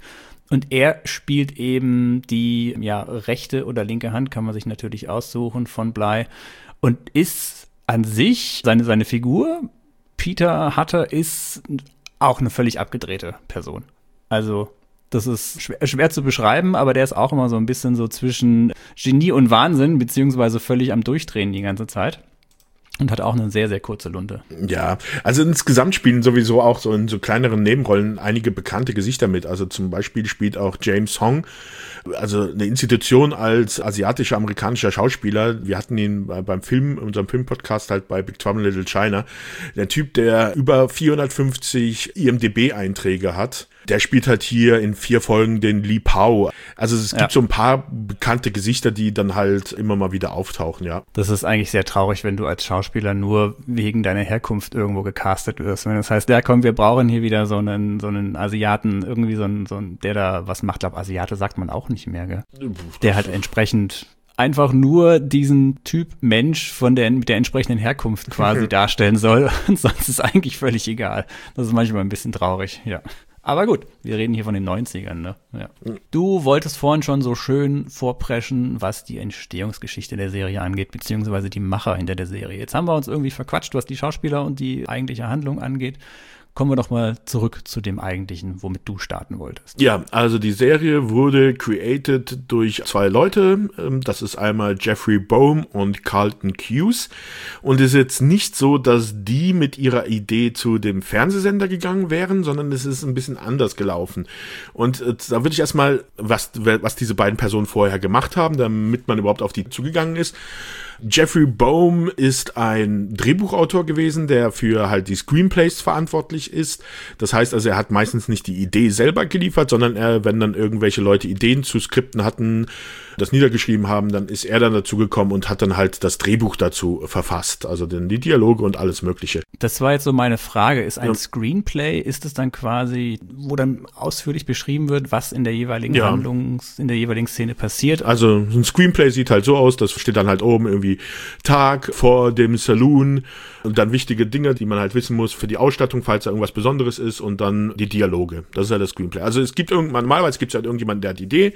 S1: Und er spielt eben die ja, rechte oder linke Hand, kann man sich natürlich aussuchen, von Bligh. Und ist an sich, seine, seine Figur, Peter Hutter, ist auch eine völlig abgedrehte Person. Also das ist schwer, schwer zu beschreiben, aber der ist auch immer so ein bisschen so zwischen Genie und Wahnsinn, beziehungsweise völlig am Durchdrehen die ganze Zeit. Und hat auch eine sehr, sehr kurze Lunte.
S2: Ja, also insgesamt spielen sowieso auch so in so kleineren Nebenrollen einige bekannte Gesichter mit. Also zum Beispiel spielt auch James Hong, also eine Institution als asiatischer, amerikanischer Schauspieler. Wir hatten ihn beim Film, unserem Filmpodcast halt bei Big Trouble in Little China. Der Typ, der über vierhundertfünfzig I M D B-Einträge hat, der spielt halt hier in vier Folgen den Li Pao. Also es gibt ja so ein paar bekannte Gesichter, die dann halt immer mal wieder auftauchen, ja.
S1: Das ist eigentlich sehr traurig, wenn du als Schauspieler nur wegen deiner Herkunft irgendwo gecastet wirst. Wenn das heißt, ja komm, wir brauchen hier wieder so einen so einen Asiaten, irgendwie so einen, so einen der da was macht. Ich glaube, Asiate sagt man auch nicht mehr, gell? Der halt entsprechend einfach nur diesen Typ Mensch von der, mit der entsprechenden Herkunft quasi darstellen soll. Und sonst ist eigentlich völlig egal. Das ist manchmal ein bisschen traurig, ja. Aber gut, wir reden hier von den neunzigern, ne? Ja. Du wolltest vorhin schon so schön vorpreschen, was die Entstehungsgeschichte der Serie angeht, beziehungsweise die Macher hinter der Serie. Jetzt haben wir uns irgendwie verquatscht, was die Schauspieler und die eigentliche Handlung angeht. Kommen wir doch mal zurück zu dem eigentlichen, womit du starten wolltest.
S2: Ja, also die Serie wurde created durch zwei Leute. Das ist einmal Jeffrey Boam und Carlton Cuse. Und es ist jetzt nicht so, dass die mit ihrer Idee zu dem Fernsehsender gegangen wären, sondern es ist ein bisschen anders gelaufen. Und da würde ich erstmal, was, was diese beiden Personen vorher gemacht haben, damit man überhaupt auf die zugegangen ist. Jeffrey Boam ist ein Drehbuchautor gewesen, der für halt die Screenplays verantwortlich ist. Das heißt also, er hat meistens nicht die Idee selber geliefert, sondern er, wenn dann irgendwelche Leute Ideen zu Skripten hatten, das niedergeschrieben haben, dann ist er dann dazu gekommen und hat dann halt das Drehbuch dazu verfasst, also dann die Dialoge und alles Mögliche.
S1: Das war jetzt so meine Frage, ist ein ja. Screenplay, ist es dann quasi, wo dann ausführlich beschrieben wird, was in der jeweiligen ja. Handlung, in der jeweiligen Szene passiert?
S2: Also ein Screenplay sieht halt so aus, das steht dann halt oben irgendwie Tag vor dem Saloon und dann wichtige Dinge, die man halt wissen muss für die Ausstattung, falls da irgendwas Besonderes ist und dann die Dialoge. Das ist halt das Screenplay. Also es gibt irgendwann, normalerweise gibt es halt irgendjemanden, der hat die Idee.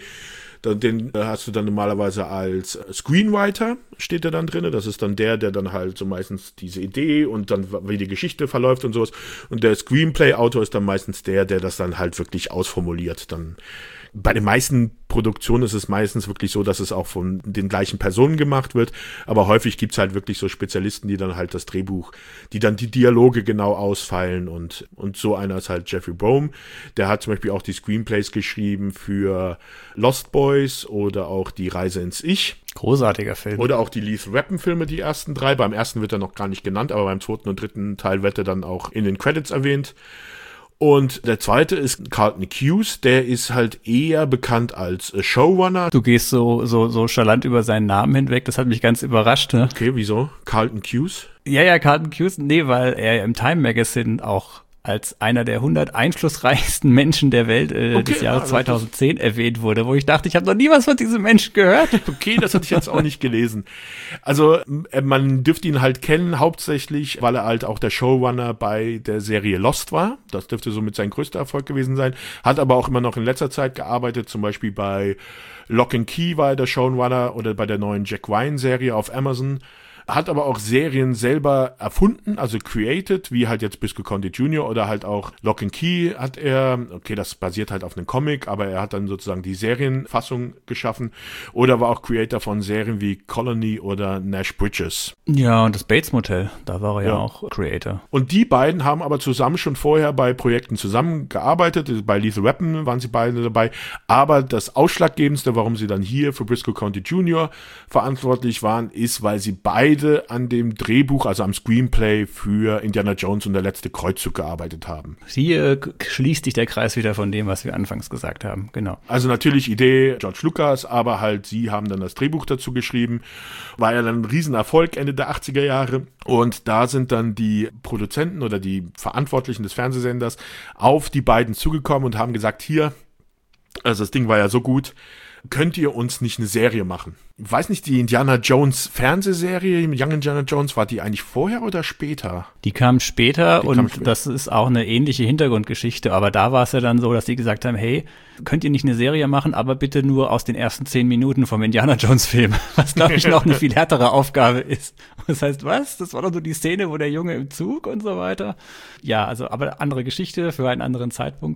S2: Den hast du dann normalerweise als Screenwriter, steht er dann drin. Das ist dann der, der dann halt so meistens diese Idee und dann, wie die Geschichte verläuft und sowas. Und der Screenplay-Autor ist dann meistens der, der das dann halt wirklich ausformuliert. Dann bei den meisten Produktionen ist es meistens wirklich so, dass es auch von den gleichen Personen gemacht wird. Aber häufig gibt's halt wirklich so Spezialisten, die dann halt das Drehbuch, die dann die Dialoge genau ausfeilen. Und, und so einer ist halt Jeffrey Boam. Der hat zum Beispiel auch die Screenplays geschrieben für Lost Boys oder auch Die Reise ins Ich.
S1: Großartiger Film.
S2: Oder auch die Lethal Weapon Filme, die ersten drei. Beim ersten wird er noch gar nicht genannt, aber beim zweiten und dritten Teil wird er dann auch in den Credits erwähnt. Und der zweite ist Carlton Cuse, der ist halt eher bekannt als Showrunner.
S1: Du gehst so so so chalant über seinen Namen hinweg, das hat mich ganz überrascht. Ne?
S2: Okay, wieso? Carlton Cuse?
S1: Ja, ja, Carlton Cuse, nee, weil er im Time Magazine auch als einer der hundert einflussreichsten Menschen der Welt äh, okay, des Jahres ja, zweitausendzehn erwähnt wurde, wo ich dachte, ich habe noch nie was von diesem Menschen gehört.
S2: Okay, das hatte ich jetzt auch nicht gelesen. Also man dürfte ihn halt kennen, hauptsächlich, weil er halt auch der Showrunner bei der Serie Lost war. Das dürfte somit sein größter Erfolg gewesen sein. Hat aber auch immer noch in letzter Zeit gearbeitet, zum Beispiel bei Lock and Key war er der Showrunner oder bei der neuen Jack Ryan-Serie auf Amazon. Hat aber auch Serien selber erfunden, also created, wie halt jetzt Bisco Conde Junior oder halt auch Lock and Key hat er, okay, das basiert halt auf einem Comic, aber er hat dann sozusagen die Serienfassung geschaffen oder war auch Creator von Serien wie Colony oder Nash Bridges.
S1: Ja, und das Bates Motel, da war er ja, ja auch Creator.
S2: Und die beiden haben aber zusammen schon vorher bei Projekten zusammengearbeitet, bei Lethal Weapon waren sie beide dabei, aber das Ausschlaggebendste, warum sie dann hier für Briscoe County Junior verantwortlich waren, ist, weil sie beide an dem Drehbuch, also am Screenplay für Indiana Jones und der letzte Kreuzzug gearbeitet haben.
S1: Hier schließt sich der Kreis wieder von dem, was wir anfangs gesagt haben, genau.
S2: Also natürlich Idee George Lucas, aber halt sie haben dann das Drehbuch dazu geschrieben. War ja dann ein Riesenerfolg Ende der achtziger Jahre und da sind dann die Produzenten oder die Verantwortlichen des Fernsehsenders auf die beiden zugekommen und haben gesagt, hier, also das Ding war ja so gut, könnt ihr uns nicht eine Serie machen? Ich weiß nicht, die Indiana Jones Fernsehserie, Young Indiana Jones, war die eigentlich vorher oder später?
S1: Die kam später die und
S2: kam später.
S1: Das ist auch eine ähnliche Hintergrundgeschichte, aber da war es ja dann so, dass die gesagt haben, hey, könnt ihr nicht eine Serie machen, aber bitte nur aus den ersten zehn Minuten vom Indiana Jones Film, was glaube ich noch eine viel härtere Aufgabe ist. Das heißt, was? Das war doch so die Szene, wo der Junge im Zug und so weiter. Ja, also aber andere Geschichte für einen anderen Zeitpunkt.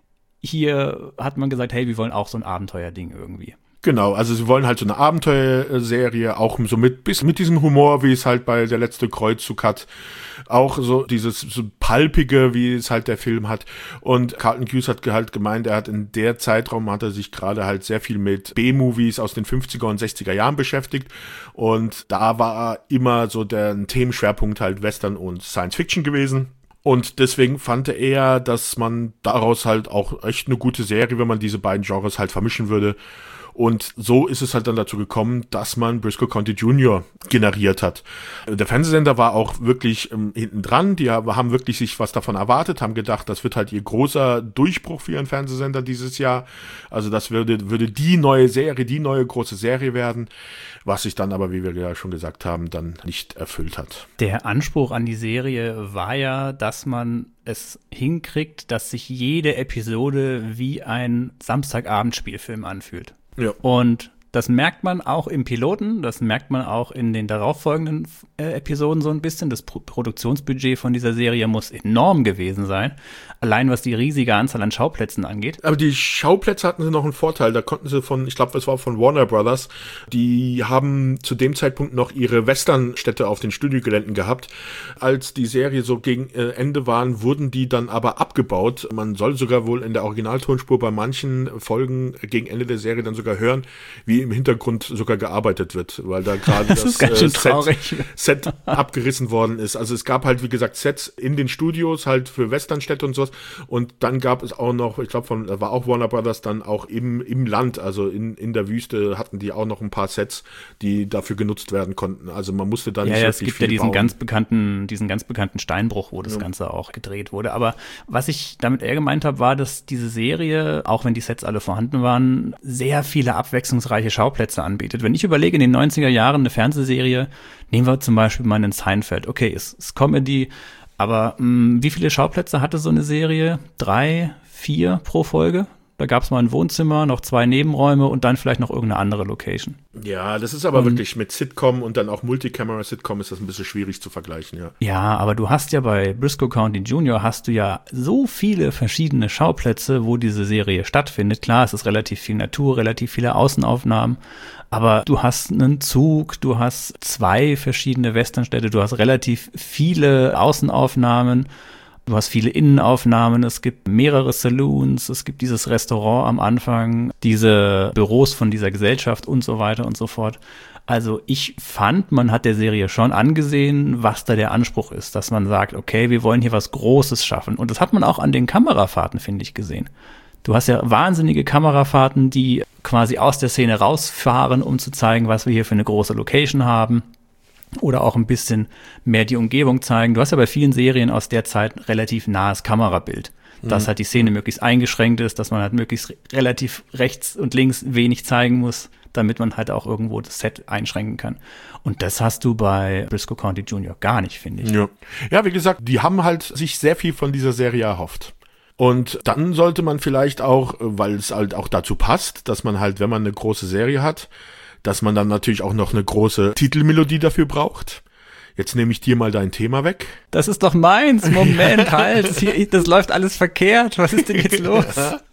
S1: Hier hat man gesagt, hey, wir wollen auch so ein Abenteuerding irgendwie.
S2: Genau, also sie wollen halt so eine Abenteuerserie, auch so mit, bis mit diesem Humor, wie es halt bei Der letzte Kreuzzug hat. Auch so dieses so palpige, wie es halt der Film hat. Und Carlton Cuse hat halt gemeint, er hat in der Zeitraum, hat er sich gerade halt sehr viel mit B-Movies aus den fünfziger und sechziger Jahren beschäftigt. Und da war immer so der Themenschwerpunkt halt Western und Science Fiction gewesen. Und deswegen fand er, dass man daraus halt auch echt eine gute Serie, wenn man diese beiden Genres halt vermischen würde. Und so ist es halt dann dazu gekommen, dass man Briscoe County Junior generiert hat. Der Fernsehsender war auch wirklich ähm, hinten dran. Die haben wirklich sich was davon erwartet, haben gedacht, das wird halt ihr großer Durchbruch für ihren Fernsehsender dieses Jahr. Also das würde, würde die neue Serie, die neue große Serie werden, was sich dann aber, wie wir ja schon gesagt haben, dann nicht erfüllt hat.
S1: Der Anspruch an die Serie war ja, dass man es hinkriegt, dass sich jede Episode wie ein Samstagabendspielfilm anfühlt.
S2: Ja.
S1: Und das merkt man auch im Piloten, das merkt man auch in den darauffolgenden äh, Episoden so ein bisschen. Das Pro- Produktionsbudget von dieser Serie muss enorm gewesen sein, allein was die riesige Anzahl an Schauplätzen angeht.
S2: Aber die Schauplätze hatten sie noch einen Vorteil, da konnten sie von, ich glaube, das war von Warner Brothers, die haben zu dem Zeitpunkt noch ihre Westernstädte auf den Studiogeländen gehabt. Als die Serie so gegen äh, Ende waren, wurden die dann aber abgebaut. Man soll sogar wohl in der Originaltonspur bei manchen Folgen gegen Ende der Serie dann sogar hören, wie im Hintergrund sogar gearbeitet wird, weil da gerade das,
S1: das ist
S2: äh, Set, Set abgerissen worden ist. Also es gab halt, wie gesagt, Sets in den Studios halt für Westernstädte und sowas und dann gab es auch noch, ich glaube, von war auch Warner Brothers dann auch im, im Land, also in, in der Wüste hatten die auch noch ein paar Sets, die dafür genutzt werden konnten. Also man musste da
S1: ja,
S2: nicht
S1: ja,
S2: wirklich viel
S1: es gibt ja diesen
S2: bauen.
S1: ganz bekannten, diesen ganz bekannten Steinbruch, wo das
S2: Ja.
S1: Ganze auch gedreht wurde. Aber was ich damit eher gemeint habe, war, dass diese Serie, auch wenn die Sets alle vorhanden waren, sehr viele abwechslungsreiche Schauplätze anbietet. Wenn ich überlege, in den neunziger Jahren eine Fernsehserie, nehmen wir zum Beispiel mal einen Seinfeld. Okay, ist, ist Comedy, aber mh, wie viele Schauplätze hatte so eine Serie? Drei, vier pro Folge? Da gab es mal ein Wohnzimmer, noch zwei Nebenräume und dann vielleicht noch irgendeine andere Location.
S2: Ja, das ist aber
S1: Und-
S2: wirklich mit Sitcom und dann auch Multicamera-Sitcom ist das ein bisschen schwierig zu vergleichen, ja.
S1: Ja, aber du hast ja bei Briscoe County Junior hast du ja so viele verschiedene Schauplätze, wo diese Serie stattfindet. Klar, es ist relativ viel Natur, relativ viele Außenaufnahmen, aber du hast einen Zug, du hast zwei verschiedene Westernstädte, du hast relativ viele Außenaufnahmen. Du hast viele Innenaufnahmen, es gibt mehrere Saloons, es gibt dieses Restaurant am Anfang, diese Büros von dieser Gesellschaft und so weiter und so fort. Also ich fand, man hat der Serie schon angesehen, was da der Anspruch ist, dass man sagt, okay, wir wollen hier was Großes schaffen. Und das hat man auch an den Kamerafahrten, finde ich, gesehen. Du hast ja wahnsinnige Kamerafahrten, die quasi aus der Szene rausfahren, um zu zeigen, was wir hier für eine große Location haben. Oder auch ein bisschen mehr die Umgebung zeigen. Du hast ja bei vielen Serien aus der Zeit relativ nahes Kamerabild. Dass
S2: Mhm.
S1: halt die Szene möglichst eingeschränkt ist, dass man halt möglichst re- relativ rechts und links wenig zeigen muss, damit man halt auch irgendwo das Set einschränken kann. Und das hast du bei Briscoe County Junior gar nicht, finde ich.
S2: Ja. Ja, wie gesagt, die haben halt sich sehr viel von dieser Serie erhofft. Und dann sollte man vielleicht auch, weil es halt auch dazu passt, dass man halt, wenn man eine große Serie hat, dass man dann natürlich auch noch eine große Titelmelodie dafür braucht. Jetzt nehme ich dir mal dein Thema weg.
S1: Das ist doch meins. Moment, halt. Das, hier, das läuft alles verkehrt. Was ist denn jetzt los?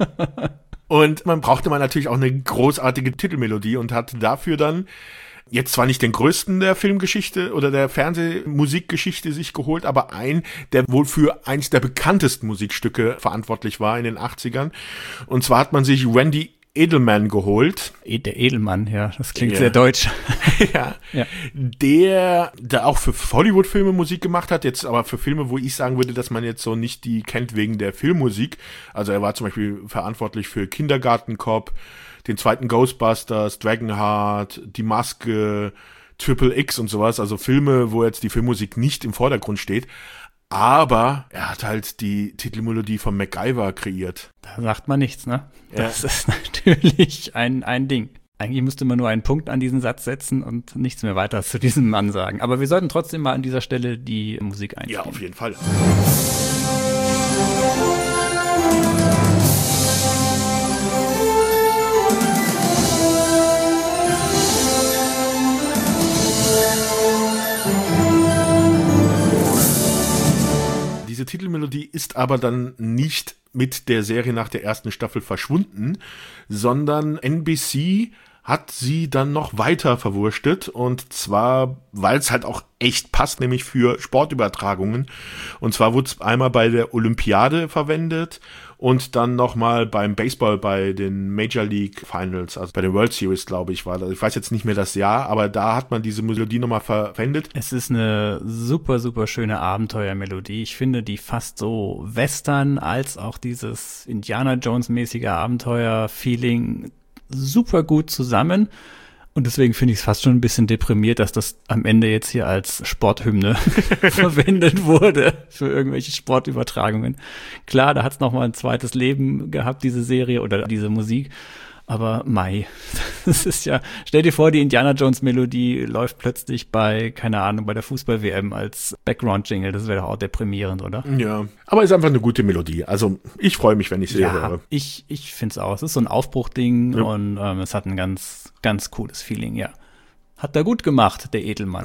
S2: Und man brauchte mal natürlich auch eine großartige Titelmelodie und hat dafür dann jetzt zwar nicht den größten der Filmgeschichte oder der Fernsehmusikgeschichte sich geholt, aber einen, der wohl für eins der bekanntesten Musikstücke verantwortlich war in den achtzigern. Und zwar hat man sich Randy Edelman geholt.
S1: Der Edelmann, ja, das klingt
S2: Ja.
S1: sehr deutsch.
S2: ja.
S1: Ja.
S2: Der, der auch für Hollywood-Filme Musik gemacht hat, jetzt aber für Filme, wo ich sagen würde, dass man jetzt so nicht die kennt wegen der Filmmusik. Also er war zum Beispiel verantwortlich für Kindergarten Cop, den zweiten Ghostbusters, Dragonheart, Die Maske, Triple X und sowas. Also Filme, wo jetzt die Filmmusik nicht im Vordergrund steht. aber er hat halt die Titelmelodie von MacGyver kreiert.
S1: Da sagt man nichts, ne?
S2: Ja.
S1: Das ist natürlich ein, ein Ding. Eigentlich müsste man nur einen Punkt an diesen Satz setzen und nichts mehr weiter zu diesem Mann sagen. Aber wir sollten trotzdem mal an dieser Stelle die Musik einspielen.
S2: Ja, auf jeden Fall. Diese Titelmelodie ist aber dann nicht mit der Serie nach der ersten Staffel verschwunden, sondern N B C hat sie dann noch weiter verwurstet, und zwar, weil es halt auch echt passt, nämlich für Sportübertragungen. Und zwar wurde es einmal bei der Olympiade verwendet und dann nochmal beim Baseball bei den Major League Finals, also bei der World Series, glaube ich, war das. Ich weiß jetzt nicht mehr das Jahr, aber da hat man diese Melodie nochmal verwendet.
S1: Es ist eine super, super schöne Abenteuermelodie. Ich finde, die fast so Western als auch dieses Indiana Jones-mäßige Abenteuer-Feeling super gut zusammen. Und deswegen finde ich es fast schon ein bisschen deprimiert, dass das am Ende jetzt hier als Sporthymne verwendet wurde für irgendwelche Sportübertragungen. Klar, da hat es nochmal ein zweites Leben gehabt, diese Serie oder diese Musik. Aber Mai, das ist ja, stell dir vor, die Indiana Jones Melodie läuft plötzlich bei, keine Ahnung, bei der Fußball-W M als Background-Jingle. Das wäre doch auch deprimierend, oder?
S2: Ja, aber ist einfach eine gute Melodie. Also ich freue mich, wenn ich sie
S1: ja,
S2: höre.
S1: ich, ich finde es auch. Es ist so ein Aufbruchding, ja. Und ähm, es hat ein ganz, ganz cooles Feeling, ja. Hat er gut gemacht, der Edelmann.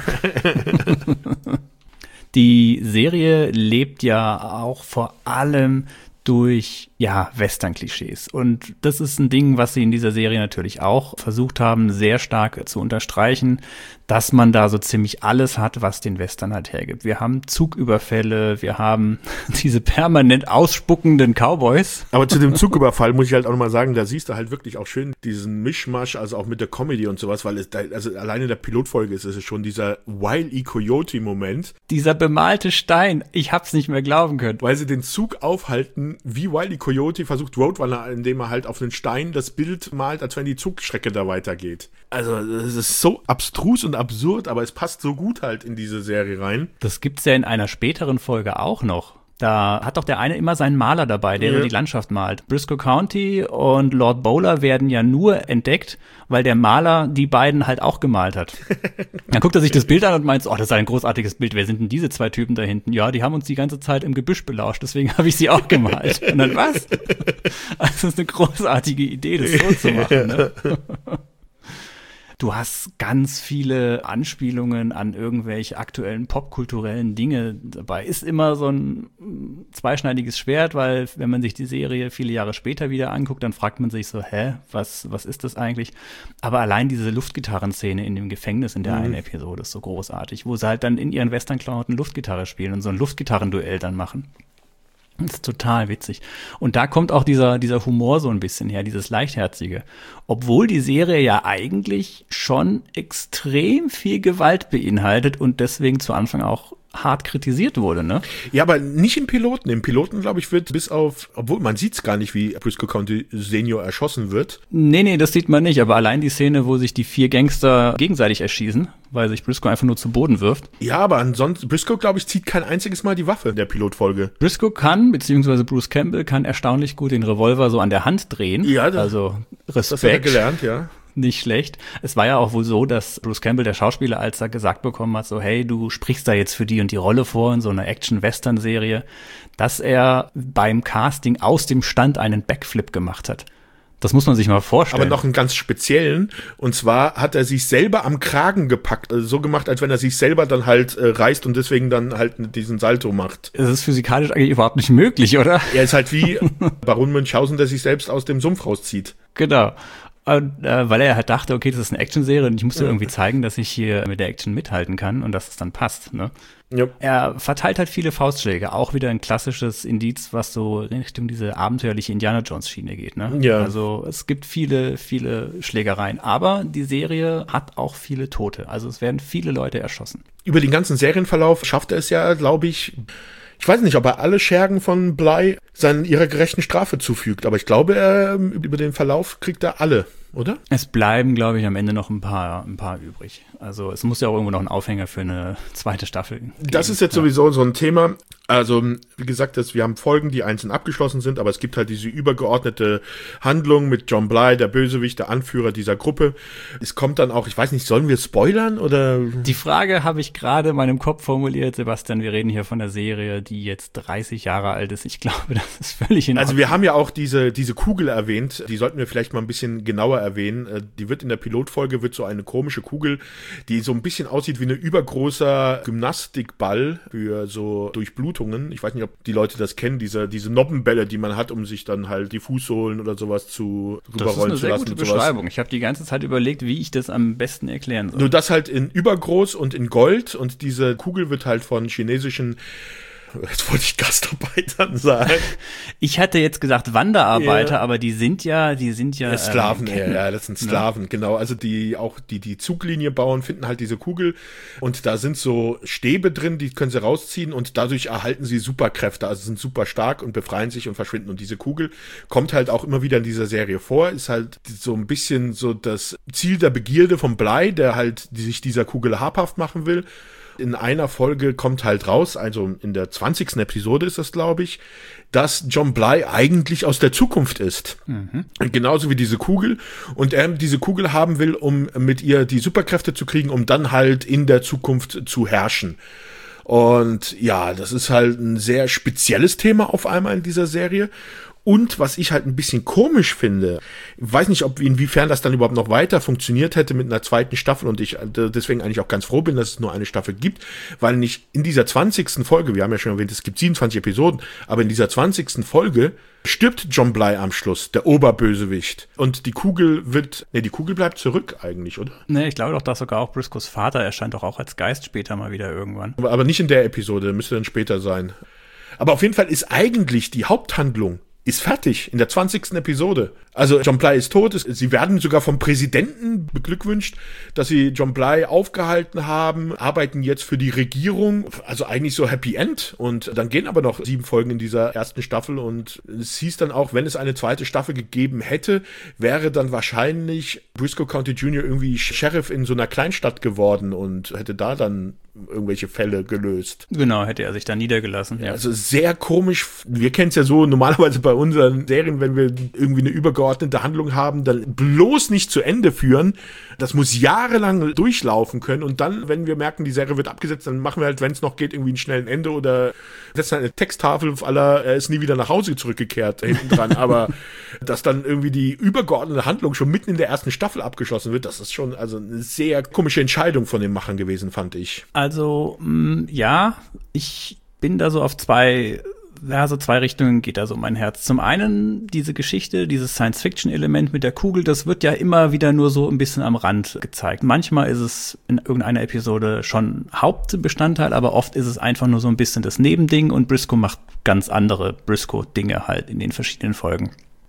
S1: Die Serie lebt ja auch vor allem durch, ja, Western-Klischees. Und das ist ein Ding, was sie in dieser Serie natürlich auch versucht haben, sehr stark zu unterstreichen, dass man da so ziemlich alles hat, was den Western halt hergibt. Wir haben Zugüberfälle, wir haben diese permanent ausspuckenden Cowboys.
S2: Aber zu dem Zugüberfall muss ich halt auch nochmal sagen, da siehst du halt wirklich auch schön diesen Mischmasch, also auch mit der Comedy und sowas, weil es da, also alleine in der Pilotfolge ist es schon dieser Wile E. Coyote-Moment.
S1: Dieser bemalte Stein, ich hab's nicht mehr glauben können.
S2: Weil sie den Zug aufhalten, wie Wile E. Coyote versucht Roadrunner, indem er halt auf den Stein das Bild malt, als wenn die Zugstrecke da weitergeht. Also das ist so abstrus und absurd, aber es passt so gut halt in diese Serie rein.
S1: Das gibt's ja in einer späteren Folge auch noch. Da hat doch der eine immer seinen Maler dabei, der ja die Landschaft malt. Briscoe County und Lord Bowler werden ja nur entdeckt, weil der Maler die beiden halt auch gemalt hat. Dann guckt er sich das Bild an und meint, oh, das ist ein großartiges Bild. Wer sind denn diese zwei Typen da hinten? Ja, die haben uns die ganze Zeit im Gebüsch belauscht, deswegen habe ich sie auch gemalt. Und dann, was? Also das ist eine großartige Idee, das so zu machen, ne? Du hast ganz viele Anspielungen an irgendwelche aktuellen popkulturellen Dinge dabei. Ist immer so ein zweischneidiges Schwert, weil wenn man sich die Serie viele Jahre später wieder anguckt, dann fragt man sich so, hä, was, was ist das eigentlich? Aber allein diese Luftgitarrenszene in dem Gefängnis in der mhm. einen Episode ist so großartig, wo sie halt dann in ihren Western-Klamotten Luftgitarre spielen und so ein Luftgitarrenduell dann machen. Das ist total witzig. Und da kommt auch dieser, dieser Humor so ein bisschen her, dieses Leichtherzige. Obwohl die Serie ja eigentlich schon extrem viel Gewalt beinhaltet und deswegen zu Anfang auch hart kritisiert wurde, ne?
S2: Ja, aber nicht im Piloten. Im Piloten, glaube ich, wird bis auf, obwohl man sieht es gar nicht, wie Briscoe County Senior erschossen wird.
S1: Nee, nee, das sieht man nicht. Aber allein die Szene, wo sich die vier Gangster gegenseitig erschießen, weil sich Briscoe einfach nur zu Boden wirft.
S2: Ja, aber ansonsten, Briscoe, glaube ich, zieht kein einziges Mal die Waffe in der Pilotfolge.
S1: Briscoe kann, beziehungsweise Bruce Campbell kann erstaunlich gut den Revolver so an der Hand drehen.
S2: Ja, das,
S1: also Respekt.
S2: Das hat er gelernt, ja.
S1: Nicht schlecht. Es war ja auch wohl so, dass Bruce Campbell, der Schauspieler, als er gesagt bekommen hat, so, hey, du sprichst da jetzt für die und die Rolle vor in so einer Action-Western-Serie, dass er beim Casting aus dem Stand einen Backflip gemacht hat. Das muss man sich mal vorstellen.
S2: Aber noch einen ganz speziellen. Und zwar hat er sich selber am Kragen gepackt. Also so gemacht, als wenn er sich selber dann halt äh, reißt und deswegen dann halt diesen Salto macht.
S1: Es ist physikalisch eigentlich überhaupt nicht möglich, oder?
S2: Er ist halt wie Baron Münchhausen, der sich selbst aus dem Sumpf rauszieht.
S1: Genau. Und, äh, weil er halt dachte, okay, das ist eine Actionserie und ich musste ja. irgendwie zeigen, dass ich hier mit der Action mithalten kann und dass es dann passt, ne? Ja. Er verteilt halt viele Faustschläge, auch wieder ein klassisches Indiz, was so in Richtung diese abenteuerliche Indiana-Jones-Schiene geht, ne?
S2: Ja.
S1: Also es gibt viele, viele Schlägereien, aber die Serie hat auch viele Tote, also es werden viele Leute erschossen.
S2: Über den ganzen Serienverlauf schafft er es ja, glaube ich, ich weiß nicht, ob er alle Schergen von Bly seinen ihrer gerechten Strafe zufügt, aber ich glaube, er, über den Verlauf kriegt er alle oder?
S1: Es bleiben, glaube ich, am Ende noch ein paar, ein paar übrig. Also es muss ja auch irgendwo noch einen Aufhänger für eine zweite Staffel geben.
S2: Das ist jetzt ja sowieso so ein Thema. Also, wie gesagt, das, wir haben Folgen, die einzeln abgeschlossen sind, aber es gibt halt diese übergeordnete Handlung mit John Bly, der Bösewicht, der Anführer dieser Gruppe. Es kommt dann auch, ich weiß nicht, sollen wir spoilern oder?
S1: Die Frage habe ich gerade in meinem Kopf formuliert, Sebastian. Wir reden hier von der Serie, die jetzt dreißig Jahre alt ist. Ich glaube, das ist völlig in Ordnung.
S2: Also wir haben ja auch diese, diese Kugel erwähnt, die sollten wir vielleicht mal ein bisschen genauer erwähnen. Die wird in der Pilotfolge, wird so eine komische Kugel, die so ein bisschen aussieht wie ein übergroßer Gymnastikball für so Durchblutungen. Ich weiß nicht, ob die Leute das kennen, diese, diese Noppenbälle, die man hat, um sich dann halt die Fußsohlen oder sowas zu rüberrollen zu lassen.
S1: Das ist eine sehr gute Beschreibung. Ich habe die ganze Zeit überlegt, wie ich das am besten erklären soll.
S2: Nur das halt in übergroß und in Gold und diese Kugel wird halt von chinesischen, jetzt wollte ich Gastarbeitern sagen.
S1: Ich hatte jetzt gesagt Wanderarbeiter,
S2: yeah.
S1: aber die sind ja, die sind ja.
S2: ja Sklaven,
S1: ähm,
S2: ja, ja, das sind Sklaven, ja. Genau. Also die auch die die Zuglinie bauen, finden halt diese Kugel und da sind so Stäbe drin, die können sie rausziehen und dadurch erhalten sie Superkräfte, also sind super stark und befreien sich und verschwinden. Und diese Kugel kommt halt auch immer wieder in dieser Serie vor, ist halt so ein bisschen so das Ziel der Begierde vom Bly, der halt die sich dieser Kugel habhaft machen will. In einer Folge kommt halt raus, also in der zwanzigsten Episode ist das, glaube ich, dass John Bly eigentlich aus der Zukunft ist. Mhm. Genauso wie diese Kugel. Und er diese Kugel haben will, um mit ihr die Superkräfte zu kriegen, um dann halt in der Zukunft zu herrschen. Und ja, das ist halt ein sehr spezielles Thema auf einmal in dieser Serie. Und was ich halt ein bisschen komisch finde, ich weiß nicht, ob inwiefern das dann überhaupt noch weiter funktioniert hätte mit einer zweiten Staffel und ich deswegen eigentlich auch ganz froh bin, dass es nur eine Staffel gibt, weil nicht in dieser zwanzigsten Folge, wir haben ja schon erwähnt, es gibt siebenundzwanzig Episoden, aber in dieser zwanzigsten Folge stirbt John Bly am Schluss, der Oberbösewicht. Und die Kugel wird, ne, die Kugel bleibt zurück eigentlich, oder?
S1: Ne, ich glaube doch, dass sogar auch Briscoes Vater erscheint doch auch als Geist später mal wieder irgendwann.
S2: Aber, aber nicht in der Episode, müsste dann später sein. Aber auf jeden Fall ist eigentlich die Haupthandlung ist fertig in der zwanzigsten Episode. Also John Bly ist tot. Sie werden sogar vom Präsidenten beglückwünscht, dass sie John Bly aufgehalten haben, arbeiten jetzt für die Regierung. Also eigentlich so Happy End. Und dann gehen aber noch sieben Folgen in dieser ersten Staffel und es hieß dann auch, wenn es eine zweite Staffel gegeben hätte, wäre dann wahrscheinlich Briscoe County Junior irgendwie Sheriff in so einer Kleinstadt geworden und hätte da dann irgendwelche Fälle gelöst.
S1: Genau, hätte er sich da niedergelassen. Ja.
S2: Also sehr komisch. Wir kennen es ja so normalerweise bei unseren Serien, wenn wir irgendwie eine übergeordnete Handlung haben, dann bloß nicht zu Ende führen. Das muss jahrelang durchlaufen können und dann, wenn wir merken, die Serie wird abgesetzt, dann machen wir halt, wenn es noch geht, irgendwie einen schnellen Ende oder setzen eine Texttafel auf aller, er ist nie wieder nach Hause zurückgekehrt hinten dran. Aber dass dann irgendwie die übergeordnete Handlung schon mitten in der ersten Staffel abgeschlossen wird, das ist schon also eine sehr komische Entscheidung von den Machern gewesen, fand ich.
S1: Also, mh, ja, ich bin da so auf zwei, ja, so zwei Richtungen geht da so mein Herz. Zum einen diese Geschichte, dieses Science-Fiction-Element mit der Kugel, das wird ja immer wieder nur so ein bisschen am Rand gezeigt. Manchmal ist es in irgendeiner Episode schon Hauptbestandteil, aber oft ist es einfach nur so ein bisschen das Nebending und Briscoe macht ganz andere Briscoe-Dinge halt in den verschiedenen Folgen.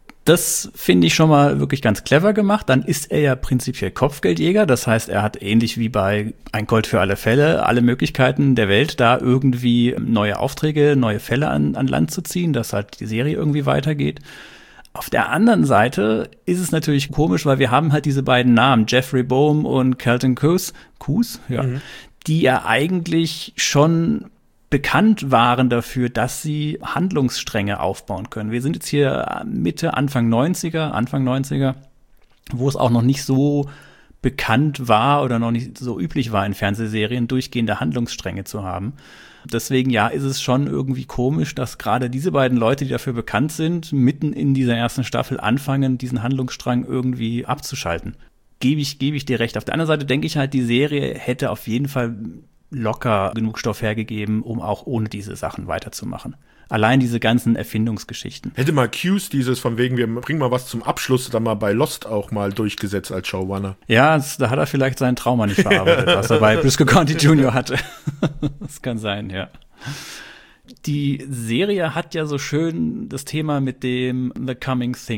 S1: Das finde ich schon mal wirklich ganz clever gemacht. Dann ist er ja prinzipiell Kopfgeldjäger. Das heißt, er hat ähnlich wie bei Ein Colt für alle Fälle alle Möglichkeiten der Welt, da irgendwie neue Aufträge, neue Fälle an, an Land zu ziehen, dass halt die Serie irgendwie weitergeht. Auf der anderen Seite ist es natürlich komisch, weil wir haben halt diese beiden Namen, Jeffrey Boehm und Carlton Cuse, Cuse, ja, mhm. die ja eigentlich schon bekannt waren dafür, dass sie Handlungsstränge aufbauen können. Wir sind jetzt hier Mitte, Anfang neunziger, Anfang neunziger, wo es auch noch nicht so bekannt war oder noch nicht so üblich war, in Fernsehserien durchgehende Handlungsstränge zu haben. Deswegen, ja, ist es schon irgendwie komisch, dass gerade diese beiden Leute, die dafür bekannt sind, mitten in dieser ersten Staffel anfangen, diesen Handlungsstrang irgendwie abzuschalten. Gebe ich, gebe ich dir recht. Auf der anderen Seite denke ich halt, die Serie hätte auf jeden Fall locker genug Stoff hergegeben, um auch ohne diese Sachen weiterzumachen. Allein diese ganzen Erfindungsgeschichten.
S2: Hätte mal Cuse dieses von wegen, wir bringen mal was zum Abschluss, dann mal bei Lost auch mal durchgesetzt als Showrunner.
S1: Ja, das, da hat er vielleicht seinen Trauma nicht verarbeitet, was er bei Briscoe County Junior hatte. Das kann sein, ja. Die Serie hat ja so schön das Thema mit dem The Coming Thing.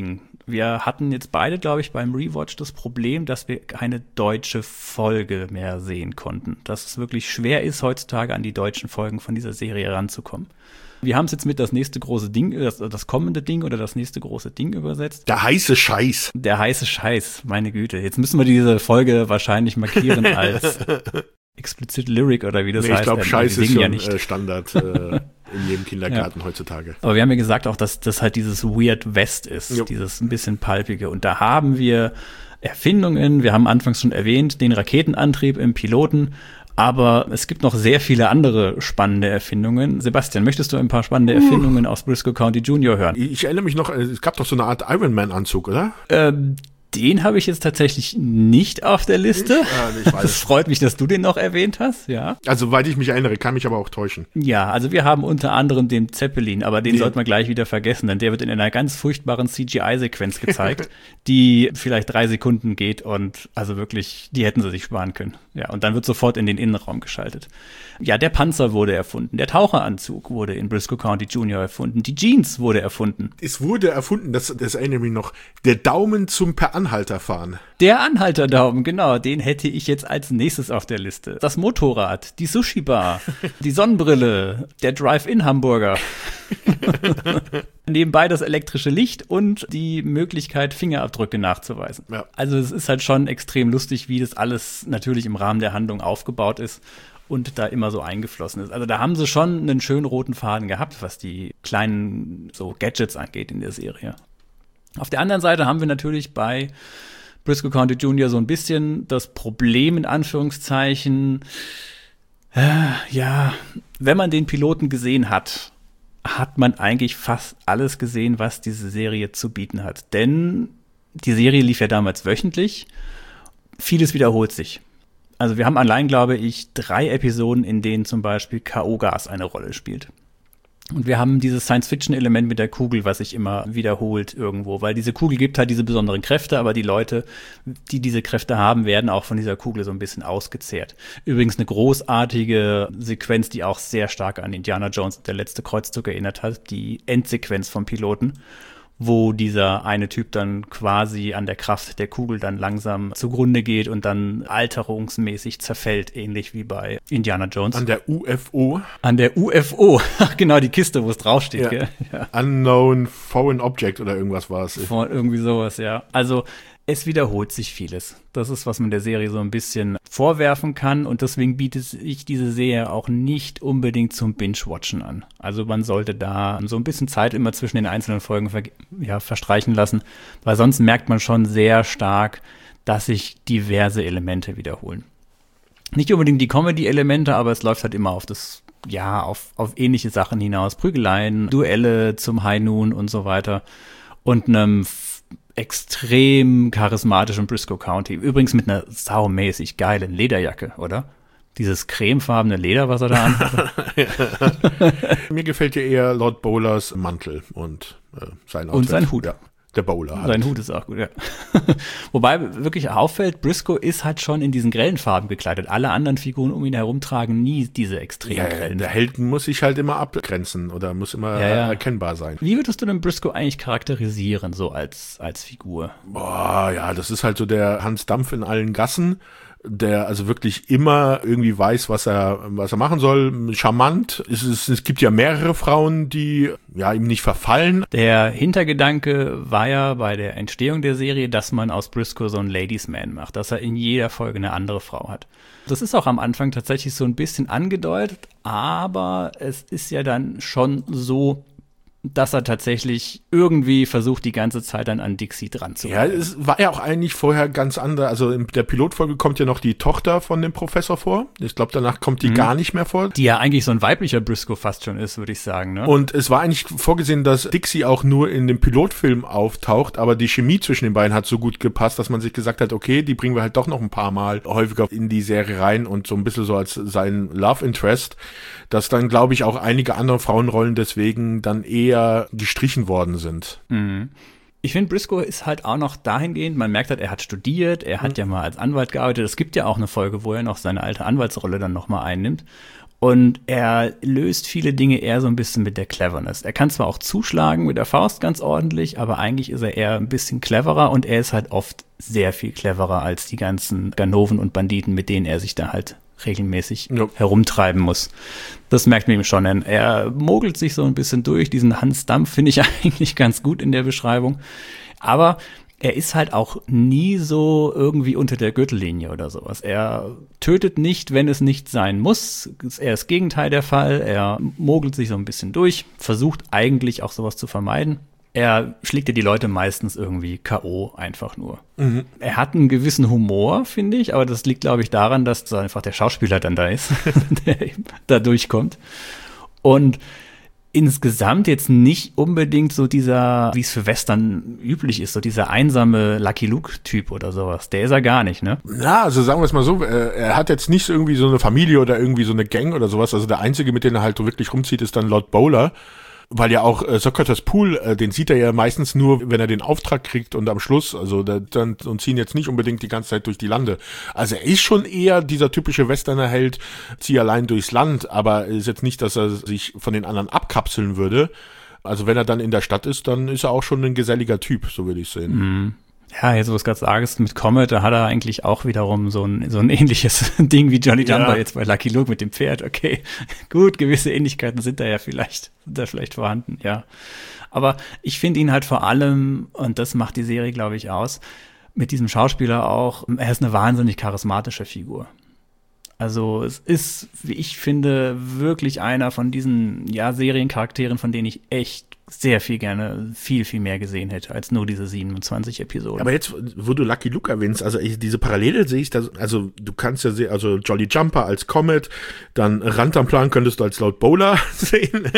S1: Wir hatten jetzt beide, glaube ich, beim Rewatch das Problem, dass wir keine deutsche Folge mehr sehen konnten. Dass es wirklich schwer ist, heutzutage an die deutschen Folgen von dieser Serie ranzukommen. Wir haben es jetzt mit das nächste große Ding, das, das kommende Ding oder das nächste große Ding übersetzt.
S2: Der heiße Scheiß.
S1: Der heiße Scheiß, meine Güte. Jetzt müssen wir diese Folge wahrscheinlich markieren als explicit Lyric oder wie das
S2: nee,
S1: heißt.
S2: Ich glaube, Scheiß ist schon
S1: ja nicht.
S2: Äh, Standard äh, in jedem Kindergarten ja. heutzutage.
S1: Aber wir haben ja gesagt auch, dass das halt dieses Weird West ist, jo. dieses ein bisschen palpige. Und da haben wir Erfindungen, wir haben anfangs schon erwähnt, den Raketenantrieb im Piloten. Aber es gibt noch sehr viele andere spannende Erfindungen. Sebastian, möchtest du ein paar spannende Erfindungen uh. aus Briscoe County Junior hören?
S2: Ich erinnere mich noch, es gab doch so eine Art Iron Man-Anzug, oder?
S1: Ähm, Den habe ich jetzt tatsächlich nicht auf der Liste. Ich, äh, ich weiß. Das freut mich, dass du den noch erwähnt hast, ja.
S2: Also, soweit ich mich erinnere, kann mich aber auch täuschen.
S1: Ja, also wir haben unter anderem den Zeppelin, aber den nee. sollte man gleich wieder vergessen, denn der wird in einer ganz furchtbaren C G I-Sequenz gezeigt, die vielleicht drei Sekunden geht und also wirklich, die hätten sie sich sparen können. Ja, und dann wird sofort in den Innenraum geschaltet. Ja, der Panzer wurde erfunden, der Taucheranzug wurde in Briscoe County Junior erfunden, die Jeans wurde erfunden.
S2: Es wurde erfunden, das, das erinnere mich noch, der Daumen zum Per Anhalter fahren.
S1: Der Anhalterdaumen, genau, den hätte ich jetzt als nächstes auf der Liste. Das Motorrad, die Sushi-Bar, die Sonnenbrille, der Drive-In-Hamburger. Nebenbei das elektrische Licht und die Möglichkeit, Fingerabdrücke nachzuweisen. Ja. Also es ist halt schon extrem lustig, wie das alles natürlich im Rahmen der Handlung aufgebaut ist und da immer so eingeflossen ist. Also da haben sie schon einen schönen roten Faden gehabt, was die kleinen so Gadgets angeht in der Serie. Auf der anderen Seite haben wir natürlich bei Briscoe County Junior so ein bisschen das Problem, in Anführungszeichen, äh, ja, wenn man den Piloten gesehen hat, hat man eigentlich fast alles gesehen, was diese Serie zu bieten hat. Denn die Serie lief ja damals wöchentlich. Vieles wiederholt sich. Also wir haben allein, glaube ich, drei Episoden, in denen zum Beispiel K O-Gas eine Rolle spielt. Und wir haben dieses Science-Fiction-Element mit der Kugel, was sich immer wiederholt irgendwo, weil diese Kugel gibt halt diese besonderen Kräfte, aber die Leute, die diese Kräfte haben, werden auch von dieser Kugel so ein bisschen ausgezehrt. Übrigens eine großartige Sequenz, die auch sehr stark an Indiana Jones und der letzte Kreuzzug erinnert hat, die Endsequenz vom Piloten, wo dieser eine Typ dann quasi an der Kraft der Kugel dann langsam zugrunde geht und dann alterungsmäßig zerfällt, ähnlich wie bei Indiana Jones.
S2: An der U F O?
S1: An der U F O, ach genau, die Kiste, wo es draufsteht. Ja. Gell? Ja.
S2: Unknown Foreign Object oder irgendwas war es.
S1: Vor, irgendwie sowas, ja. Also es wiederholt sich vieles. Das ist, was man der Serie so ein bisschen vorwerfen kann und deswegen bietet sich diese Serie auch nicht unbedingt zum Binge-Watchen an. Also man sollte da so ein bisschen Zeit immer zwischen den einzelnen Folgen ver- ja, verstreichen lassen, weil sonst merkt man schon sehr stark, dass sich diverse Elemente wiederholen. Nicht unbedingt die Comedy-Elemente, aber es läuft halt immer auf das, ja, auf, auf ähnliche Sachen hinaus. Prügeleien, Duelle zum High Noon und so weiter und einem extrem charismatischen Briscoe County. Übrigens mit einer saumäßig geilen Lederjacke, oder? Dieses cremefarbene Leder, was er da anhat.
S2: Mir gefällt ja eher Lord Bowlers Mantel und äh, sein Outfit.
S1: Und sein Hut.
S2: Ja, der Bowler halt.
S1: Sein Hut ist auch gut, ja. Wobei wirklich auffällt, Briscoe ist halt schon in diesen grellen Farben gekleidet. Alle anderen Figuren um ihn herum tragen nie diese extrem
S2: ja,
S1: grellen.
S2: Der Held muss sich halt immer abgrenzen oder muss immer
S1: ja, ja.
S2: erkennbar sein.
S1: Wie würdest du denn Briscoe eigentlich charakterisieren, so als, als Figur?
S2: Boah, ja, das ist halt so der Hans Dampf in allen Gassen, der also wirklich immer irgendwie weiß, was er was er machen soll. Charmant. Es, ist, es gibt ja mehrere Frauen, die ja ihm nicht verfallen.
S1: Der Hintergedanke war ja bei der Entstehung der Serie, dass man aus Briscoe so einen Ladies Man macht, dass er in jeder Folge eine andere Frau hat. Das ist auch am Anfang tatsächlich so ein bisschen angedeutet, aber es ist ja dann schon so, dass er tatsächlich irgendwie versucht, die ganze Zeit dann an Dixie dran zu
S2: Ja, es war ja auch eigentlich vorher ganz anders. Also in der Pilotfolge kommt ja noch die Tochter von dem Professor vor. Ich glaube, danach kommt die mhm. gar nicht mehr vor.
S1: Die ja eigentlich so ein weiblicher Briscoe fast schon ist, würde ich sagen. Ne?
S2: Und es war eigentlich vorgesehen, dass Dixie auch nur in dem Pilotfilm auftaucht, aber die Chemie zwischen den beiden hat so gut gepasst, dass man sich gesagt hat, okay, die bringen wir halt doch noch ein paar Mal häufiger in die Serie rein und so ein bisschen so als sein Love Interest, dass dann, glaube ich, auch einige andere Frauenrollen deswegen dann eher gestrichen worden sind.
S1: Mhm. Ich finde, Briscoe ist halt auch noch dahingehend, man merkt halt, er hat studiert, er hat mhm. ja mal als Anwalt gearbeitet. Es gibt ja auch eine Folge, wo er noch seine alte Anwaltsrolle dann nochmal einnimmt. Und er löst viele Dinge eher so ein bisschen mit der Cleverness. Er kann zwar auch zuschlagen mit der Faust ganz ordentlich, aber eigentlich ist er eher ein bisschen cleverer und er ist halt oft sehr viel cleverer als die ganzen Ganoven und Banditen, mit denen er sich da halt regelmäßig ja. herumtreiben muss. Das merkt man ihm schon. Er mogelt sich so ein bisschen durch. Diesen Hans Dampf finde ich eigentlich ganz gut in der Beschreibung. Aber er ist halt auch nie so irgendwie unter der Gürtellinie oder sowas. Er tötet nicht, wenn es nicht sein muss. Er ist das Gegenteil der Fall. Er mogelt sich so ein bisschen durch, versucht eigentlich auch sowas zu vermeiden. Er schlägt ja die Leute meistens irgendwie K O einfach nur. Mhm. Er hat einen gewissen Humor, finde ich, aber das liegt, glaube ich, daran, dass so einfach der Schauspieler dann da ist, der eben da durchkommt. Und insgesamt jetzt nicht unbedingt so dieser, wie es für Western üblich ist, so dieser einsame Lucky Luke-Typ oder sowas. Der ist er gar nicht, ne?
S2: Ja, also sagen wir es mal so, er hat jetzt nicht irgendwie so eine Familie oder irgendwie so eine Gang oder sowas. Also der Einzige, mit dem er halt so wirklich rumzieht, ist dann Lord Bowler. Weil ja auch äh, Socrates Pool, äh, den sieht er ja meistens nur, wenn er den Auftrag kriegt und am Schluss, also da, dann und ziehen jetzt nicht unbedingt die ganze Zeit durch die Lande. Also er ist schon eher dieser typische Westerner-Held, zieh allein durchs Land, aber ist jetzt nicht, dass er sich von den anderen abkapseln würde. Also wenn er dann in der Stadt ist, dann ist er auch schon ein geselliger Typ, so würde ich sehen.
S1: Mhm. Ja, jetzt wo du es gerade sagst, mit Comet, da hat er eigentlich auch wiederum so ein so ein ähnliches Ding wie Jolly Jumper ja. jetzt bei Lucky Luke mit dem Pferd. Okay, gut, gewisse Ähnlichkeiten sind da ja vielleicht, sind da vielleicht vorhanden, ja. Aber ich finde ihn halt vor allem, und das macht die Serie, glaube ich, aus, mit diesem Schauspieler auch, er ist eine wahnsinnig charismatische Figur. Also es ist, wie ich finde, wirklich einer von diesen ja Seriencharakteren, von denen ich echt sehr viel gerne, viel, viel mehr gesehen hätte, als nur diese siebenundzwanzig Episoden.
S2: Aber jetzt, wo du Lucky Luke erwähnst, also ich, diese Parallele sehe ich, da, also du kannst ja sehen, also Jolly Jumper als Comet, dann Rantanplan könntest du als Lord Bowler sehen.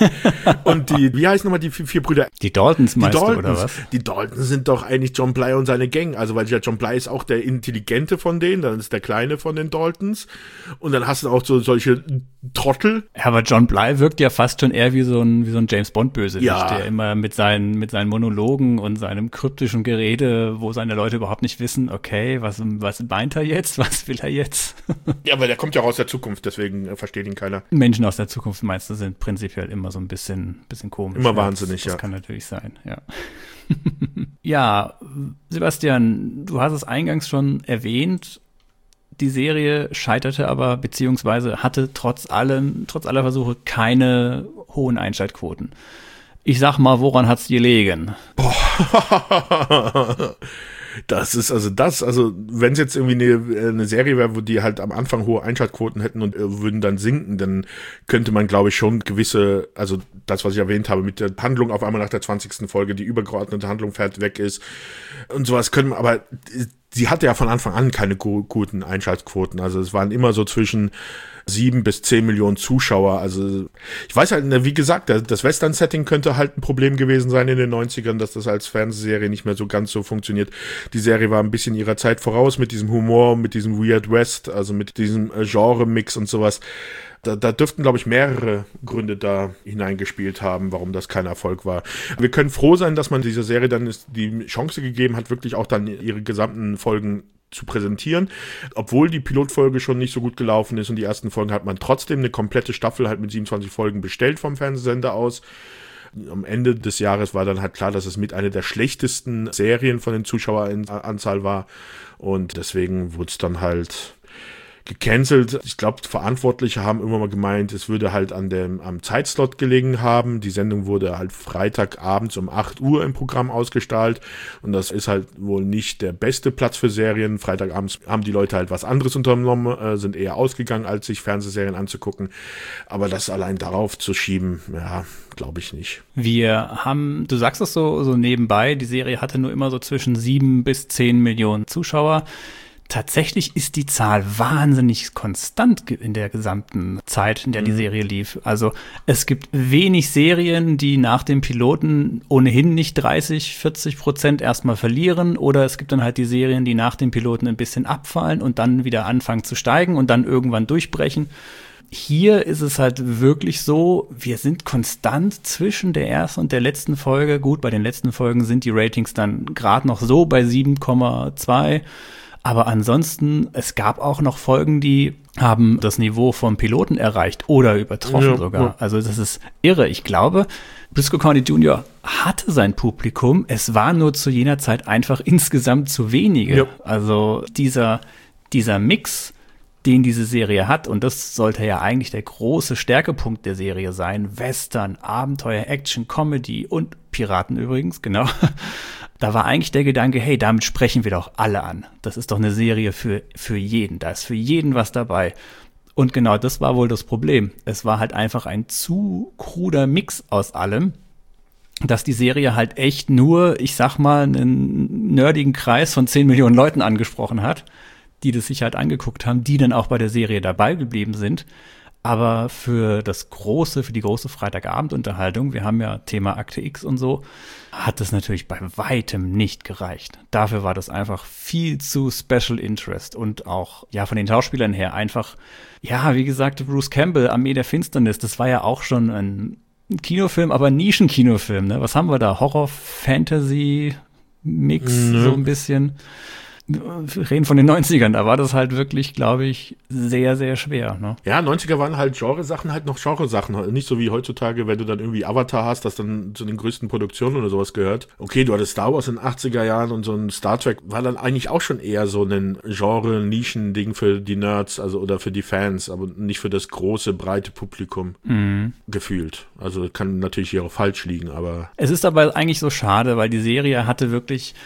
S2: Und die, wie heißen nochmal die vier, vier Brüder?
S1: Die Daltons meinst du, oder was?
S2: Die Daltons sind doch eigentlich John Bly und seine Gang, also weil ja John Bly ist auch der Intelligente von denen, dann ist der Kleine von den Daltons und dann hast du auch so solche Trottel.
S1: Ja, aber John Bly wirkt ja fast schon eher wie so ein, wie so ein James Bond-Bösewicht, ja. Der immer mit seinen, mit seinen Monologen und seinem kryptischen Gerede, wo seine Leute überhaupt nicht wissen, okay, was, was meint er jetzt, was will er jetzt?
S2: Ja, aber der kommt ja auch aus der Zukunft, deswegen versteht ihn keiner.
S1: Menschen aus der Zukunft, meinst du, sind prinzipiell immer so ein bisschen, bisschen komisch.
S2: Immer wahnsinnig,
S1: das,
S2: ja.
S1: Das kann natürlich sein, ja. Ja, Sebastian, du hast es eingangs schon erwähnt, die Serie scheiterte aber, beziehungsweise hatte trotz allem, trotz aller Versuche keine hohen Einschaltquoten. Ich sag mal, woran hat's gelegen?
S2: Boah. Das ist also das, also wenn es jetzt irgendwie eine, eine Serie wäre, wo die halt am Anfang hohe Einschaltquoten hätten und äh, würden dann sinken, dann könnte man, glaube ich, schon gewisse, also das, was ich erwähnt habe, mit der Handlung auf einmal nach der zwanzigsten Folge, die übergeordnete Handlung fährt weg ist und sowas können wir, aber sie hatte ja von Anfang an keine gu- guten Einschaltquoten, also es waren immer so zwischen sieben bis zehn Millionen Zuschauer, also ich weiß halt, wie gesagt, das Western-Setting könnte halt ein Problem gewesen sein in den neunzigern, dass das als Fernsehserie nicht mehr so ganz so funktioniert. Die Serie war ein bisschen ihrer Zeit voraus mit diesem Humor, mit diesem Weird West, also mit diesem Genre-Mix und sowas. Da, da dürften, glaube ich, mehrere Gründe da hineingespielt haben, warum das kein Erfolg war. Wir können froh sein, dass man dieser Serie dann die Chance gegeben hat, wirklich auch dann ihre gesamten Folgen zu präsentieren. Obwohl die Pilotfolge schon nicht so gut gelaufen ist und die ersten Folgen hat man trotzdem eine komplette Staffel halt mit siebenundzwanzig Folgen bestellt vom Fernsehsender aus. Am Ende des Jahres war dann halt klar, dass es mit einer der schlechtesten Serien von den Zuschaueranzahl war und deswegen wurde es dann halt gecancelt. Ich glaube, Verantwortliche haben immer mal gemeint, es würde halt an dem am Zeitslot gelegen haben. Die Sendung wurde halt Freitagabends um acht Uhr im Programm ausgestrahlt und das ist halt wohl nicht der beste Platz für Serien. Freitagabends haben die Leute halt was anderes unternommen, äh, sind eher ausgegangen, als sich Fernsehserien anzugucken. Aber das allein darauf zu schieben, ja, glaube ich nicht.
S1: Wir haben, du sagst es so, so nebenbei, die Serie hatte nur immer so zwischen sieben bis zehn Millionen Zuschauer. Tatsächlich ist die Zahl wahnsinnig konstant in der gesamten Zeit, in der die Serie lief. Also es gibt wenig Serien, die nach dem Piloten ohnehin nicht dreißig, vierzig Prozent erstmal verlieren. Oder es gibt dann halt die Serien, die nach dem Piloten ein bisschen abfallen und dann wieder anfangen zu steigen und dann irgendwann durchbrechen. Hier ist es halt wirklich so, wir sind konstant zwischen der ersten und der letzten Folge. Gut, bei den letzten Folgen sind die Ratings dann gerade noch so bei sieben Komma zwei. Aber ansonsten, es gab auch noch Folgen, die haben das Niveau vom Piloten erreicht oder übertroffen ja, sogar. Ja. Also das ist irre. Ich glaube, Briscoe County Junior hatte sein Publikum. Es war nur zu jener Zeit einfach insgesamt zu wenige. Ja. Also dieser, dieser Mix, den diese Serie hat, und das sollte ja eigentlich der große Stärkepunkt der Serie sein, Western, Abenteuer, Action, Comedy und Piraten übrigens, genau. Da war eigentlich der Gedanke, hey, damit sprechen wir doch alle an. Das ist doch eine Serie für, für jeden. Da ist für jeden was dabei. Und genau das war wohl das Problem. Es war halt einfach ein zu kruder Mix aus allem, dass die Serie halt echt nur, ich sag mal, einen nerdigen Kreis von zehn Millionen Leuten angesprochen hat, die das sich halt angeguckt haben, die dann auch bei der Serie dabei geblieben sind. Aber für das große, für die große Freitagabendunterhaltung, wir haben ja Thema Akte X und so, hat das natürlich bei weitem nicht gereicht. Dafür war das einfach viel zu Special Interest und auch, ja, von den Schauspielern her einfach, ja, wie gesagt, Bruce Campbell, Armee der Finsternis, das war ja auch schon ein Kinofilm, aber ein Nischenkinofilm, ne? Was haben wir da? Horror, Fantasy, Mix, mhm. so ein bisschen. Wir reden von den neunzigern, da war das halt wirklich, glaube ich, sehr, sehr schwer. Ne?
S2: Ja, neunziger waren halt Genresachen halt noch Genresachen. Nicht so wie heutzutage, wenn du dann irgendwie Avatar hast, das dann zu den größten Produktionen oder sowas gehört. Okay, du hattest Star Wars in den achtziger Jahren und so ein Star Trek war dann eigentlich auch schon eher so ein Genre-Nischen-Ding für die Nerds, also oder für die Fans, aber nicht für das große, breite Publikum mhm. gefühlt. Also kann natürlich hier auch falsch liegen, aber...
S1: Es ist aber eigentlich so schade, weil die Serie hatte wirklich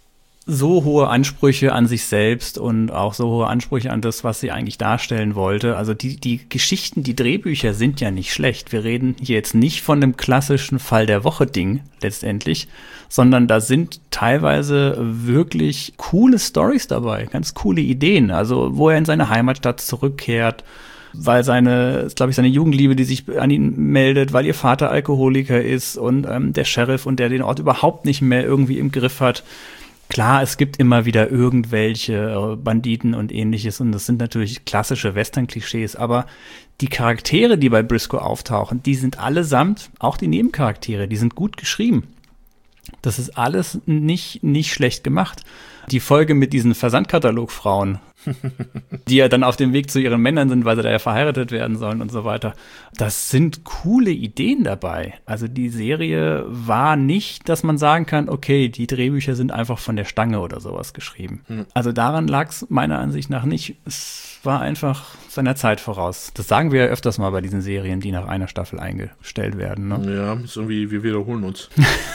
S1: so hohe Ansprüche an sich selbst und auch so hohe Ansprüche an das, was sie eigentlich darstellen wollte. Also die, die Geschichten, die Drehbücher sind ja nicht schlecht. Wir reden hier jetzt nicht von einem klassischen Fall der Woche-Ding letztendlich, sondern da sind teilweise wirklich coole Storys dabei, ganz coole Ideen. Also wo er in seine Heimatstadt zurückkehrt, weil seine, glaube ich, seine Jugendliebe, die sich an ihn meldet, weil ihr Vater Alkoholiker ist und ähm, der Sheriff und der den Ort überhaupt nicht mehr irgendwie im Griff hat. Klar, es gibt immer wieder irgendwelche Banditen und ähnliches und das sind natürlich klassische Western-Klischees, aber die Charaktere, die bei Briscoe auftauchen, die sind allesamt, auch die Nebencharaktere, die sind gut geschrieben. Das ist alles nicht, nicht schlecht gemacht. Die Folge mit diesen Versandkatalogfrauen, die ja dann auf dem Weg zu ihren Männern sind, weil sie da ja verheiratet werden sollen und so weiter. Das sind coole Ideen dabei. Also die Serie war nicht, dass man sagen kann, okay, die Drehbücher sind einfach von der Stange oder sowas geschrieben. Mhm. Also daran lag es meiner Ansicht nach nicht. Es war einfach seiner Zeit voraus. Das sagen wir ja öfters mal bei diesen Serien, die nach einer Staffel eingestellt werden. Ne?
S2: Ja, ist irgendwie, wir wiederholen uns.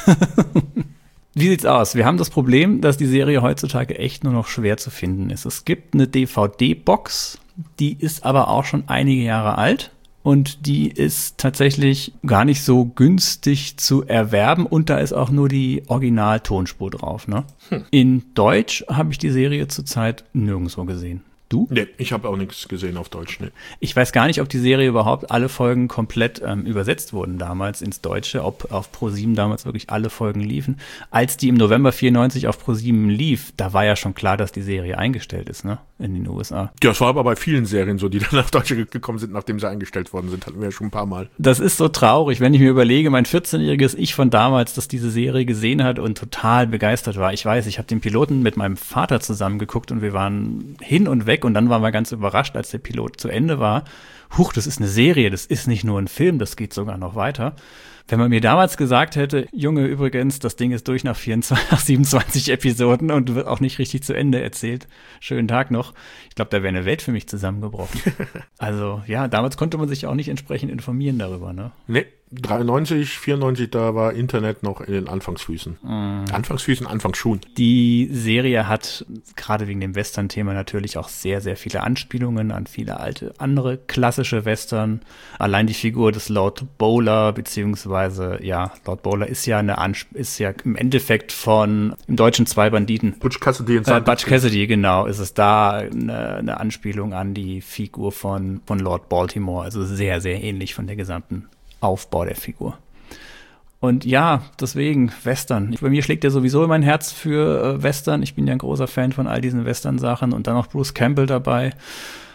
S1: Wie sieht's aus? Wir haben das Problem, dass die Serie heutzutage echt nur noch schwer zu finden ist. Es gibt eine D V D-Box, die ist aber auch schon einige Jahre alt und die ist tatsächlich gar nicht so günstig zu erwerben und da ist auch nur die Original-Tonspur drauf. Ne? Hm. In Deutsch habe ich die Serie zurzeit nirgendwo gesehen. Du?
S2: Nee, ich habe auch nichts gesehen auf Deutsch. Nee.
S1: Ich weiß gar nicht, ob die Serie überhaupt alle Folgen komplett ähm, übersetzt wurden damals ins Deutsche, ob auf ProSieben damals wirklich alle Folgen liefen. Als die im November vierundneunzig auf ProSieben lief, da war ja schon klar, dass die Serie eingestellt ist, ne, in den U S A.
S2: Ja, das war aber bei vielen Serien so, die dann nach Deutschland gekommen sind, nachdem sie eingestellt worden sind, hatten wir ja schon ein paar Mal.
S1: Das ist so traurig, wenn ich mir überlege, mein vierzehnjähriges Ich von damals, das diese Serie gesehen hat und total begeistert war. Ich weiß, ich habe den Piloten mit meinem Vater zusammen geguckt und wir waren hin und weg. Und dann waren wir ganz überrascht, als der Pilot zu Ende war. Huch, das ist eine Serie, das ist nicht nur ein Film, das geht sogar noch weiter. Wenn man mir damals gesagt hätte, Junge, übrigens, das Ding ist durch nach vierundzwanzig, nach siebenundzwanzig Episoden und wird auch nicht richtig zu Ende erzählt. Schönen Tag noch. Ich glaube, da wäre eine Welt für mich zusammengebrochen. Also, ja, damals konnte man sich auch nicht entsprechend informieren darüber, ne?
S2: Nee, dreiundneunzig, vierundneunzig, da war Internet noch in den Anfangsfüßen. Mm. Anfangsfüßen, Anfangsschuhen.
S1: Die Serie hat, gerade wegen dem Western-Thema, natürlich auch sehr, sehr viele Anspielungen an viele alte, andere klassische Western. Allein die Figur des Lord Bowler, beziehungsweise, ja, Lord Bowler ist ja eine Ansp- ist ja im Endeffekt von, im Deutschen zwei Banditen.
S2: Butch Cassidy und
S1: äh, Butch Cassidy, genau, ist es da eine, eine Anspielung an die Figur von, von Lord Baltimore. Also sehr, sehr ähnlich von der gesamten Aufbau der Figur. Und ja, deswegen Western. Bei mir schlägt ja sowieso mein Herz für äh, Western. Ich bin ja ein großer Fan von all diesen Western-Sachen und dann noch Bruce Campbell dabei.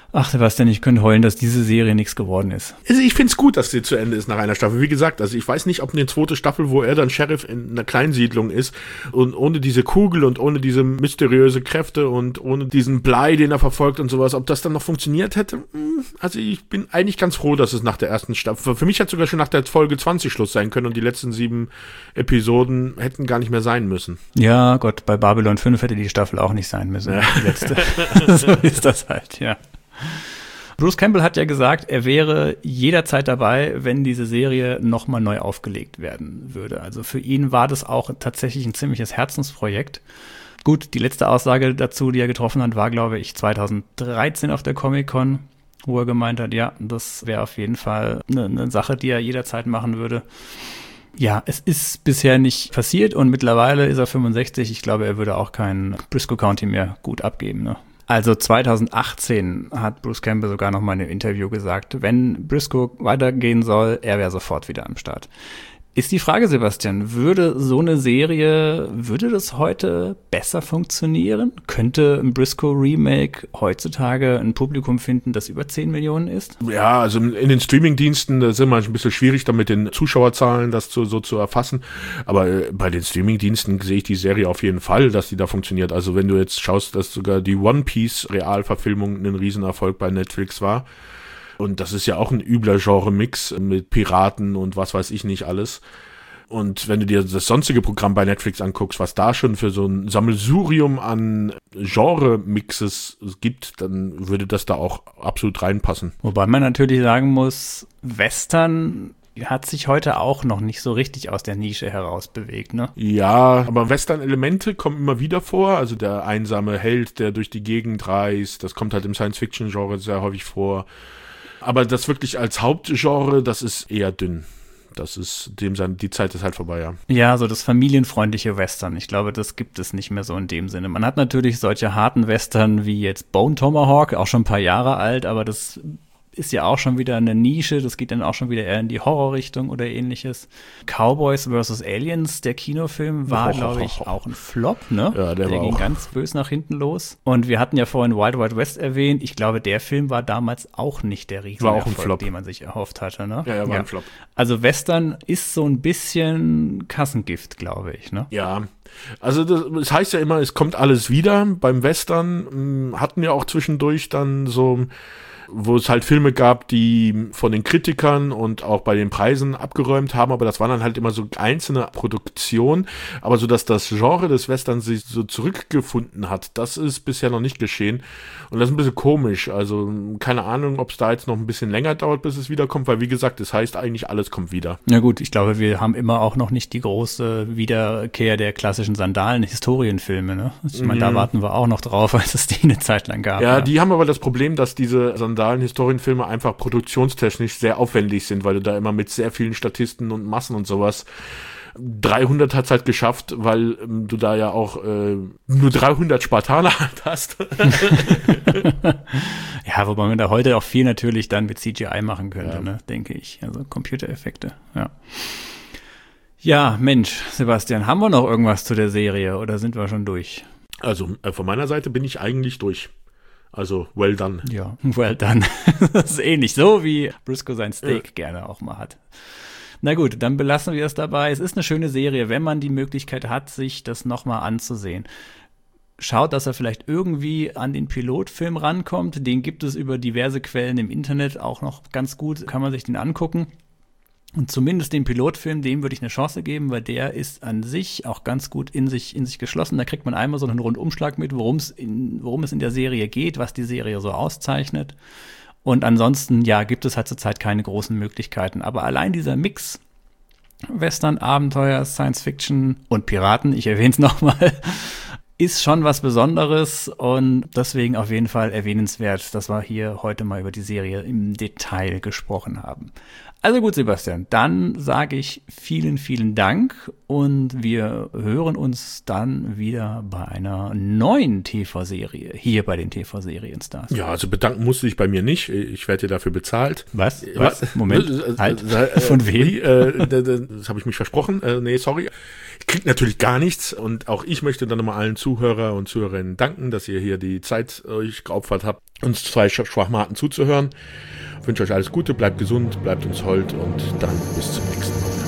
S1: Ach, Sebastian, ich könnte heulen, dass diese Serie nichts geworden ist.
S2: Also ich finde es gut, dass sie zu Ende ist nach einer Staffel. Wie gesagt, also ich weiß nicht, ob eine zweite Staffel, wo er dann Sheriff in einer Kleinsiedlung ist und ohne diese Kugel und ohne diese mysteriöse Kräfte und ohne diesen Blei, den er verfolgt und sowas, ob das dann noch funktioniert hätte. Also ich bin eigentlich ganz froh, dass es nach der ersten Staffel, für mich hätte es sogar schon nach der Folge zwanzig Schluss sein können und die letzten sieben Episoden hätten gar nicht mehr sein müssen.
S1: Ja, Gott, bei Babylon fünf hätte die Staffel auch nicht sein müssen. Ja. Die letzte. So ist das halt, ja. Bruce Campbell hat ja gesagt, er wäre jederzeit dabei, wenn diese Serie nochmal neu aufgelegt werden würde. Also für ihn war das auch tatsächlich ein ziemliches Herzensprojekt. Gut, die letzte Aussage dazu, die er getroffen hat, war, glaube ich, zwanzig dreizehn auf der Comic-Con, wo er gemeint hat, ja, das wäre auf jeden Fall eine, eine Sache, die er jederzeit machen würde. Ja, es ist bisher nicht passiert und mittlerweile ist er fünfundsechzig. Ich glaube, er würde auch kein Briscoe County mehr gut abgeben, ne? Also zwanzig achtzehn hat Bruce Campbell sogar noch mal in einem Interview gesagt, wenn Briscoe weitergehen soll, er wäre sofort wieder am Start. Ist die Frage, Sebastian, würde so eine Serie, würde das heute besser funktionieren? Könnte ein Briscoe-Remake heutzutage ein Publikum finden, das über zehn Millionen ist?
S2: Ja, also in den Streaming-Diensten, da sind wir ein bisschen schwierig, da mit den Zuschauerzahlen das zu, so zu erfassen. Aber bei den Streaming-Diensten sehe ich die Serie auf jeden Fall, dass die da funktioniert. Also wenn du jetzt schaust, dass sogar die One Piece-Realverfilmung ein Riesenerfolg bei Netflix war. Und das ist ja auch ein übler Genre-Mix mit Piraten und was weiß ich nicht alles. Und wenn du dir das sonstige Programm bei Netflix anguckst, was da schon für so ein Sammelsurium an Genre-Mixes gibt, dann würde das da auch absolut reinpassen.
S1: Wobei man natürlich sagen muss, Western hat sich heute auch noch nicht so richtig aus der Nische heraus bewegt, ne?
S2: Ja, aber Western-Elemente kommen immer wieder vor. Also der einsame Held, der durch die Gegend reist, das kommt halt im Science-Fiction-Genre sehr häufig vor. Aber das wirklich als Hauptgenre, das ist eher dünn. Das ist, dem sein, die Zeit ist halt vorbei, ja.
S1: Ja, so das familienfreundliche Western. Ich glaube, das gibt es nicht mehr so in dem Sinne. Man hat natürlich solche harten Western wie jetzt Bone Tomahawk, auch schon ein paar Jahre alt, aber das ist ja auch schon wieder eine Nische, das geht dann auch schon wieder eher in die Horrorrichtung oder ähnliches. Cowboys versus. Aliens, der Kinofilm, war, oh, glaube ich, auch ein Flop, ne?
S2: Ja, der, der war
S1: ging
S2: auch
S1: ganz bös nach hinten los. Und wir hatten ja vorhin Wild Wild West erwähnt. Ich glaube, der Film war damals auch nicht der Riesenerfolg, den man sich erhofft hatte, ne?
S2: Ja, er war
S1: ja.
S2: ein Flop.
S1: Also Western ist so ein bisschen Kassengift, glaube ich, ne?
S2: Ja. Also das, das heißt ja immer, es kommt alles wieder. Beim Western mh, hatten wir auch zwischendurch dann so, wo es halt Filme gab, die von den Kritikern und auch bei den Preisen abgeräumt haben, aber das waren dann halt immer so einzelne Produktionen, aber so, dass das Genre des Westerns sich so zurückgefunden hat, das ist bisher noch nicht geschehen und das ist ein bisschen komisch, also keine Ahnung, ob es da jetzt noch ein bisschen länger dauert, bis es wiederkommt, weil wie gesagt, das heißt eigentlich, alles kommt wieder.
S1: Ja gut, ich glaube, wir haben immer auch noch nicht die große Wiederkehr der klassischen Sandalen-Historienfilme, ne? Ich meine, mhm. da warten wir auch noch drauf, als es die eine Zeit lang gab.
S2: Ja,
S1: ja,
S2: die haben aber das Problem, dass diese Sandalen Historienfilme einfach produktionstechnisch sehr aufwendig sind, weil du da immer mit sehr vielen Statisten und Massen und sowas. dreihundert hat es halt geschafft, weil ähm, du da ja auch äh, nur dreihundert Spartaner halt hast.
S1: Ja, wobei man da heute auch viel natürlich dann mit C G I machen könnte, ja. ne, denke ich. Also Computereffekte, ja. Ja, Mensch, Sebastian, haben wir noch irgendwas zu der Serie oder sind wir schon durch?
S2: Also äh, von meiner Seite bin ich eigentlich durch. Also, well done.
S1: Ja, well done. Das ist ähnlich, so wie Briscoe sein Steak ja. gerne auch mal hat. Na gut, dann belassen wir es dabei. Es ist eine schöne Serie, wenn man die Möglichkeit hat, sich das nochmal anzusehen. Schaut, dass er vielleicht irgendwie an den Pilotfilm rankommt. Den gibt es über diverse Quellen im Internet auch noch ganz gut. Kann man sich den angucken. Und zumindest den Pilotfilm, dem würde ich eine Chance geben, weil der ist an sich auch ganz gut in sich, in sich geschlossen. Da kriegt man einmal so einen Rundumschlag mit, worum es in, worum es in der Serie geht, was die Serie so auszeichnet. Und ansonsten, ja, gibt es halt zurzeit keine großen Möglichkeiten. Aber allein dieser Mix Western, Abenteuer, Science Fiction und Piraten, ich erwähne es nochmal, ist schon was Besonderes und deswegen auf jeden Fall erwähnenswert, dass wir hier heute mal über die Serie im Detail gesprochen haben. Also gut, Sebastian, dann sage ich vielen, vielen Dank und wir hören uns dann wieder bei einer neuen T V-Serie, hier bei den T V-Serienstars.
S2: Ja, also bedanken musste ich bei mir nicht. Ich werde ja dafür bezahlt.
S1: Was? Was? Moment, halt. Von wem?
S2: Äh, das habe ich mich versprochen. Äh, nee, sorry. Ich krieg natürlich gar nichts und auch ich möchte dann nochmal allen Zuhörer und Zuhörerinnen danken, dass ihr hier die Zeit euch geopfert habt, uns zwei Schwachmaten zuzuhören. Ich wünsche euch alles Gute, bleibt gesund, bleibt uns hold und dann bis zum nächsten Mal.